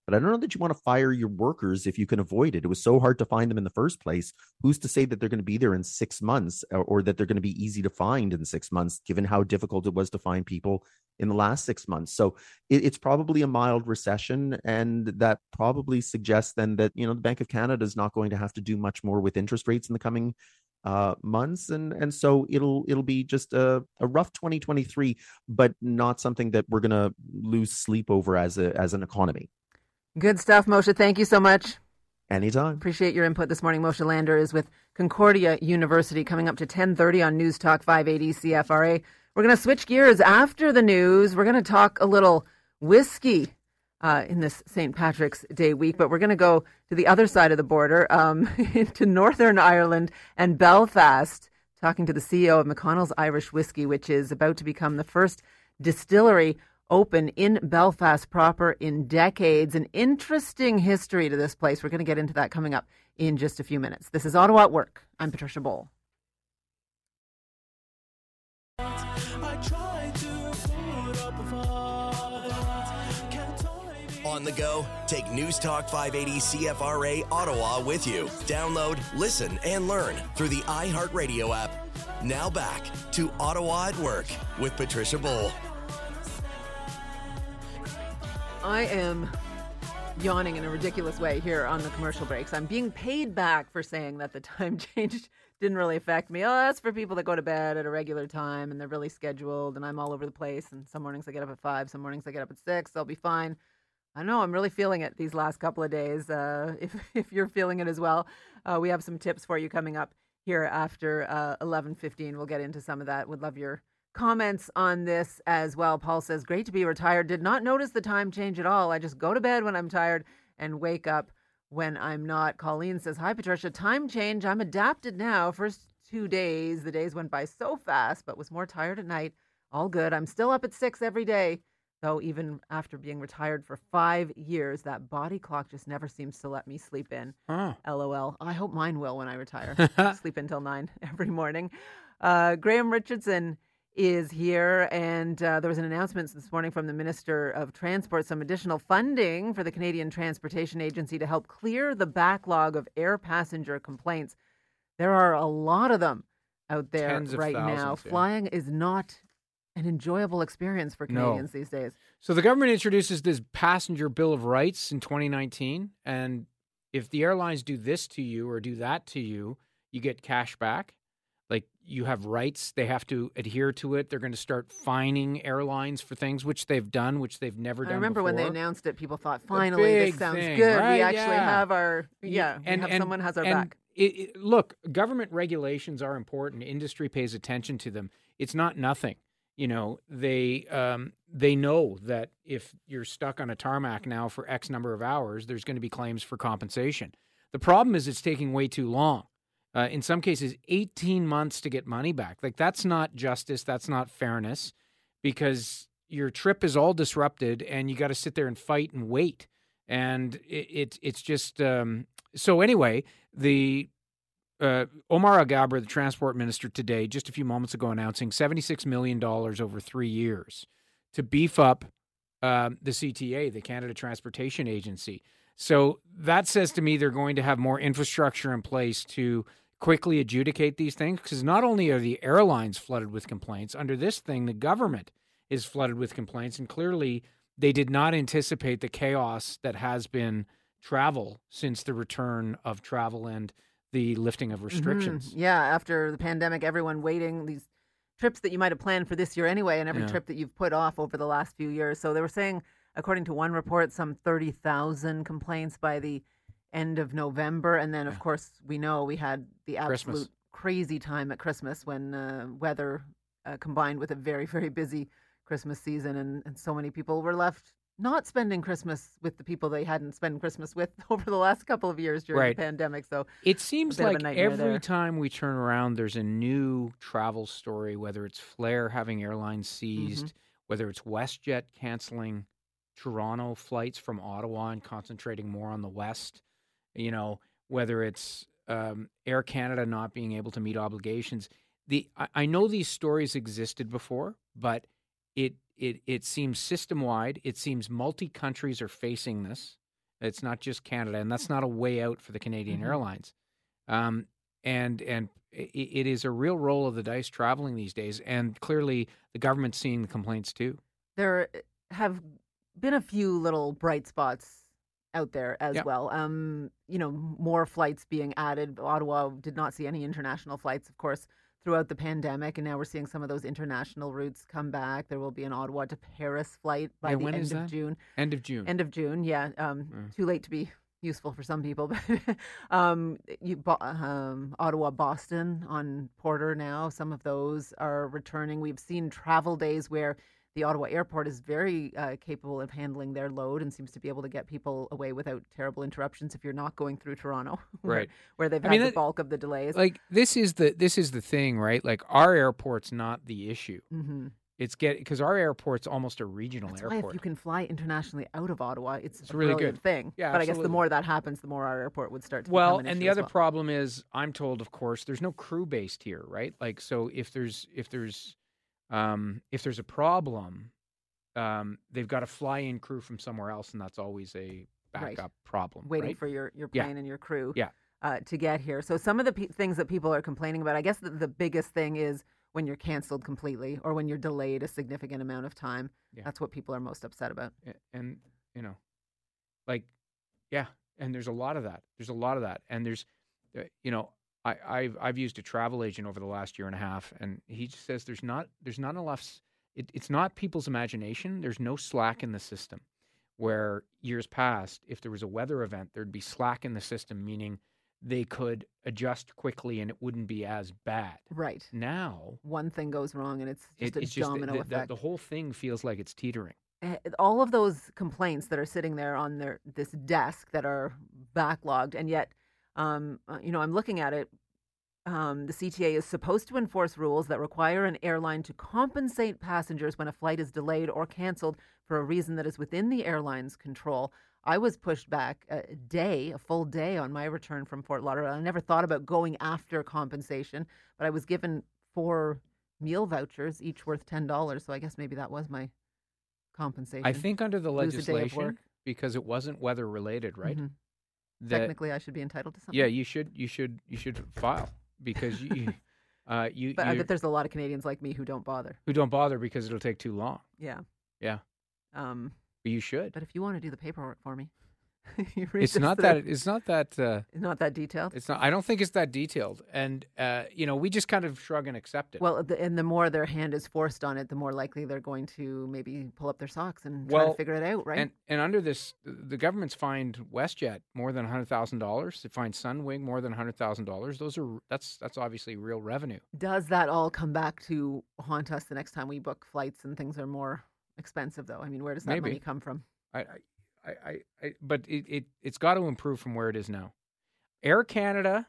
but I don't know that you want to fire your workers if you can avoid it. It was so hard to find them in the first place. Who's to say that they're going to be there in six months or, or that they're going to be easy to find in six months, given how difficult it was to find people in the last six months? So it, it's probably a mild recession, and that probably suggests then that, you know, the Bank of Canada is not going to have to do much more with interest rates in the coming uh, months. And, and so it'll, it'll be just a, a rough twenty twenty-three, but not something that we're going to lose sleep over as a, as an economy. Good stuff, Moshe. Thank you so much. Anytime. Appreciate your input this morning. Moshe Lander is with Concordia University, coming up to ten thirty on News Talk five eighty C F R A. We're going to switch gears after the news. We're going to talk a little whiskey uh, in this Saint Patrick's Day week, but we're going to go to the other side of the border, um, to Northern Ireland and Belfast, talking to the C E O of McConnell's Irish Whiskey, which is about to become the first distillery open in Belfast proper in decades. An interesting history to this place. We're going to get into that coming up in just a few minutes. This is Ottawa at Work. I'm Patricia Bowl. On the go, take News Talk five eighty C F R A Ottawa with you. Download, listen, and learn through the iHeartRadio app. Now back to Ottawa at Work with Patricia Bowl. I am yawning in a ridiculous way here on the commercial breaks. I'm being paid back for saying that the time change didn't really affect me. Oh, that's for people that go to bed at a regular time and they're really scheduled, and I'm all over the place. And some mornings I get up at five, some mornings I get up at six. I'll be fine. I know I'm really feeling it these last couple of days. Uh, if if you're feeling it as well, uh, we have some tips for you coming up here after uh, eleven fifteen. We'll get into some of that. Would love your comments on this as well. Paul says, great to be retired. Did not notice the time change at all. I just go to bed when I'm tired and wake up when I'm not. Colleen says, hi, Patricia. Time change. I'm adapted now. First two days, the days went by so fast, but was more tired at night. All good. I'm still up at six every day, though even after being retired for five years, that body clock just never seems to let me sleep in. Oh. LOL. I hope mine will when I retire. Sleep until nine every morning. Uh, Graham Richardson is here, and uh, there was an announcement this morning from the Minister of Transport, some additional funding for the Canadian Transportation Agency to help clear the backlog of air passenger complaints. There are a lot of them out there Tens of right now. thousands, yeah. Flying is not an enjoyable experience for Canadians No. these days. So the government introduces this passenger bill of rights in twenty nineteen, and if the airlines do this to you or do that to you, you get cash back. Like, you have rights, they have to adhere to it. They're going to start fining airlines for things, which they've done, which they've never done I remember before. when they announced it, people thought, finally, this big sounds thing, good. right? We actually Yeah. have our, yeah, and, we have and- someone has our and back. It, it, look, government regulations are important. Industry pays attention to them. It's not nothing. You know, they um, they know that if you're stuck on a tarmac now for X number of hours, there's going to be claims for compensation. The problem is it's taking way too long. Uh, in some cases, eighteen months to get money back. Like, that's not justice. That's not fairness, because your trip is all disrupted and you got to sit there and fight and wait. And it, it it's just um, so anyway, the uh, Omar Al-Gabra, the transport minister today, just a few moments ago, announcing seventy-six million dollars over three years to beef up um, the C T A, the Canada Transportation Agency. So that says to me they're going to have more infrastructure in place to quickly adjudicate these things, because not only are the airlines flooded with complaints, under this thing, the government is flooded with complaints, and clearly they did not anticipate the chaos that has been travel since the return of travel and the lifting of restrictions. Mhm. Yeah, after the pandemic, everyone waiting, these trips that you might have planned for this year anyway, and every Yeah. trip that you've put off over the last few years. So they were saying, according to one report, some thirty thousand complaints by the end of November. And then, of course, we know we had the absolute Christmas. crazy time at Christmas when uh, weather uh, combined with a very, very busy Christmas season. And, and so many people were left not spending Christmas with the people they hadn't spent Christmas with over the last couple of years during Right. the pandemic. So It seems a bit of a like nightmare every there. time we turn around, there's a new travel story, whether it's Flair having airlines seized, Mhm. whether it's WestJet canceling Toronto flights from Ottawa and concentrating more on the West, you know, whether it's um, Air Canada not being able to meet obligations. The I, I know these stories existed before, but it it it seems system wide. It seems multi countries are facing this. It's not just Canada, and that's not a way out for the Canadian Mhm. Airlines. Um, and and it, it is a real roll of the dice traveling these days, and clearly the government's seeing the complaints too. There have been a few little bright spots out there as Yep. well. Um, you know, more flights being added. Ottawa did not see any international flights, of course, throughout the pandemic, and now we're seeing some of those international routes come back. There will be an Ottawa to Paris flight by Yeah, the when end is of that? June. End of June. End of June, yeah. Um, Mm. Too late to be useful for some people, but um, you, Bo- um, Ottawa, Boston on Porter now. Some of those are returning. We've seen travel days where the Ottawa airport is very uh, capable of handling their load and seems to be able to get people away without terrible interruptions if you're not going through Toronto, where, Right. where they've I had mean, the that- bulk of the delays. Like this is the this is the thing, right? Like our airport's not the issue. Mhm. It's get because our airport's almost a regional That's why airport. if you can fly internationally out of Ottawa, it's, It's a really brilliant good. thing. Yeah, but I guess the absolutely. more that happens, the more our airport would start to Well, become an and issue the as other well. problem is, I'm told, of course, there's no crew based here, right? Like, so if there's if there's um, if there's a problem, um, they've got to fly in crew from somewhere else, and that's always a Right. backup problem. waiting right? for your, your Yeah. plane and your crew Yeah. uh, to get here. So some of the pe- things that people are complaining about, I guess the, the biggest thing is when you're canceled completely or when you're delayed a significant amount of time. Yeah. That's what people are most upset about. A- and you know, like, yeah, and there's a lot of that. There's a lot of that, and there's, uh, you know, I, I've I've used a travel agent over the last year and a half, and he just says there's not there's not enough. s- It, it's not people's imagination. There's no slack in the system. Where years past, if there was a weather event, there'd be slack in the system, meaning they could adjust quickly and it wouldn't be as bad. Right. Now, One thing goes wrong and it's just it, a it's just the, domino the, the, effect. the whole thing feels like it's teetering. Eh, all of those complaints that are sitting there on their this desk that are backlogged, and yet, um, uh, you know, I'm looking at it. Um, the C T A is supposed to enforce rules that require an airline to compensate passengers when a flight is delayed or canceled for a reason that is within the airline's control. I was pushed back a day, a full day on my return from Fort Lauderdale. I never thought about going after compensation, but I was given four meal vouchers, each worth ten dollars. So I guess maybe that was my compensation. I think under the Lose a day of legislation, work. because it wasn't weather related, right? Mhm. that- Technically, I should be entitled to something. Yeah, you should you should you should file because you uh, you, But I you bet there's a lot of Canadians like me who don't bother. who don't bother because it'll take too long. Yeah. Yeah, Um, but you should. but if you want to do the paperwork for me, you read It's this not through. that it's not that uh, It's not that detailed. it's not. I don't think it's that detailed, and uh, you know, we just kind of shrug and accept it. Well, the, and the more their hand is forced on it, the more likely they're going to maybe pull up their socks and try Well, to figure it out, right? And and under this, the government's fined WestJet more than hundred thousand dollars. They fined Sunwing more than hundred thousand dollars. Those are that's that's obviously real revenue. Does that all come back to haunt us the next time we book flights and things are more expensive, though? I mean, where does that Maybe. money come from? I, I, I, I, I but it, it it's got to improve from where it is now. Air Canada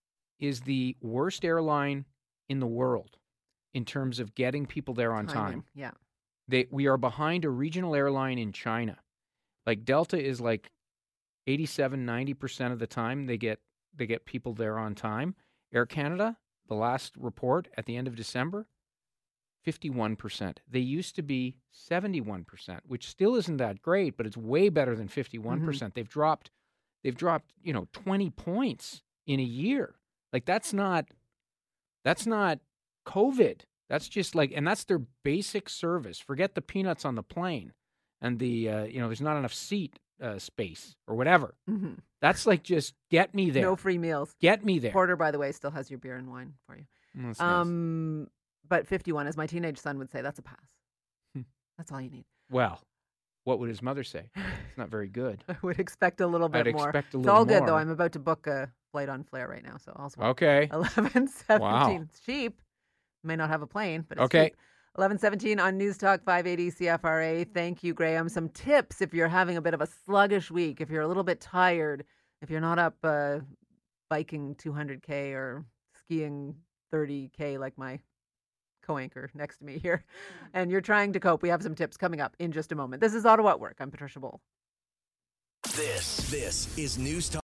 is the worst airline in the world in terms of getting people there on Timing, time. yeah. They we are behind a regional airline in China. Like Delta is like eighty-seven, ninety percent of the time they get they get people there on time. Air Canada, the last report at the end of December, fifty-one percent. They used to be seventy-one percent, which still isn't that great, but it's way better than fifty-one percent. They've dropped they've dropped, you know, twenty points in a year. Like that's not that's not COVID. That's just like, and that's their basic service. Forget the peanuts on the plane and the uh, you know, there's not enough seat uh, space or whatever. Mhm. That's like just get me there. No free meals. Get me there. Porter, by the way, still has your beer and wine for you. Mm, that's nice. Um, but fifty-one, as my teenage son would say, that's a pass. Hmm. That's all you need. Well, what would his mother say? It's not very good. I would expect a little bit I'd more. expect a it's little all good though. more. I'm about to book a flight on Flair right now, so I'll Okay. eleven seventeen. Wow. It's cheap. May not have a plane, but it's Okay. cheap. eleven seventeen on News Talk five eighty C F R A. Thank you, Graham. Some tips if you're having a bit of a sluggish week, if you're a little bit tired, if you're not up uh, biking two hundred K or skiing thirty K like my co-anchor next to me here, and you're trying to cope. We have some tips coming up in just a moment. This is Ottawa at Work. I'm Patricia Bowl. This, this is News Talk.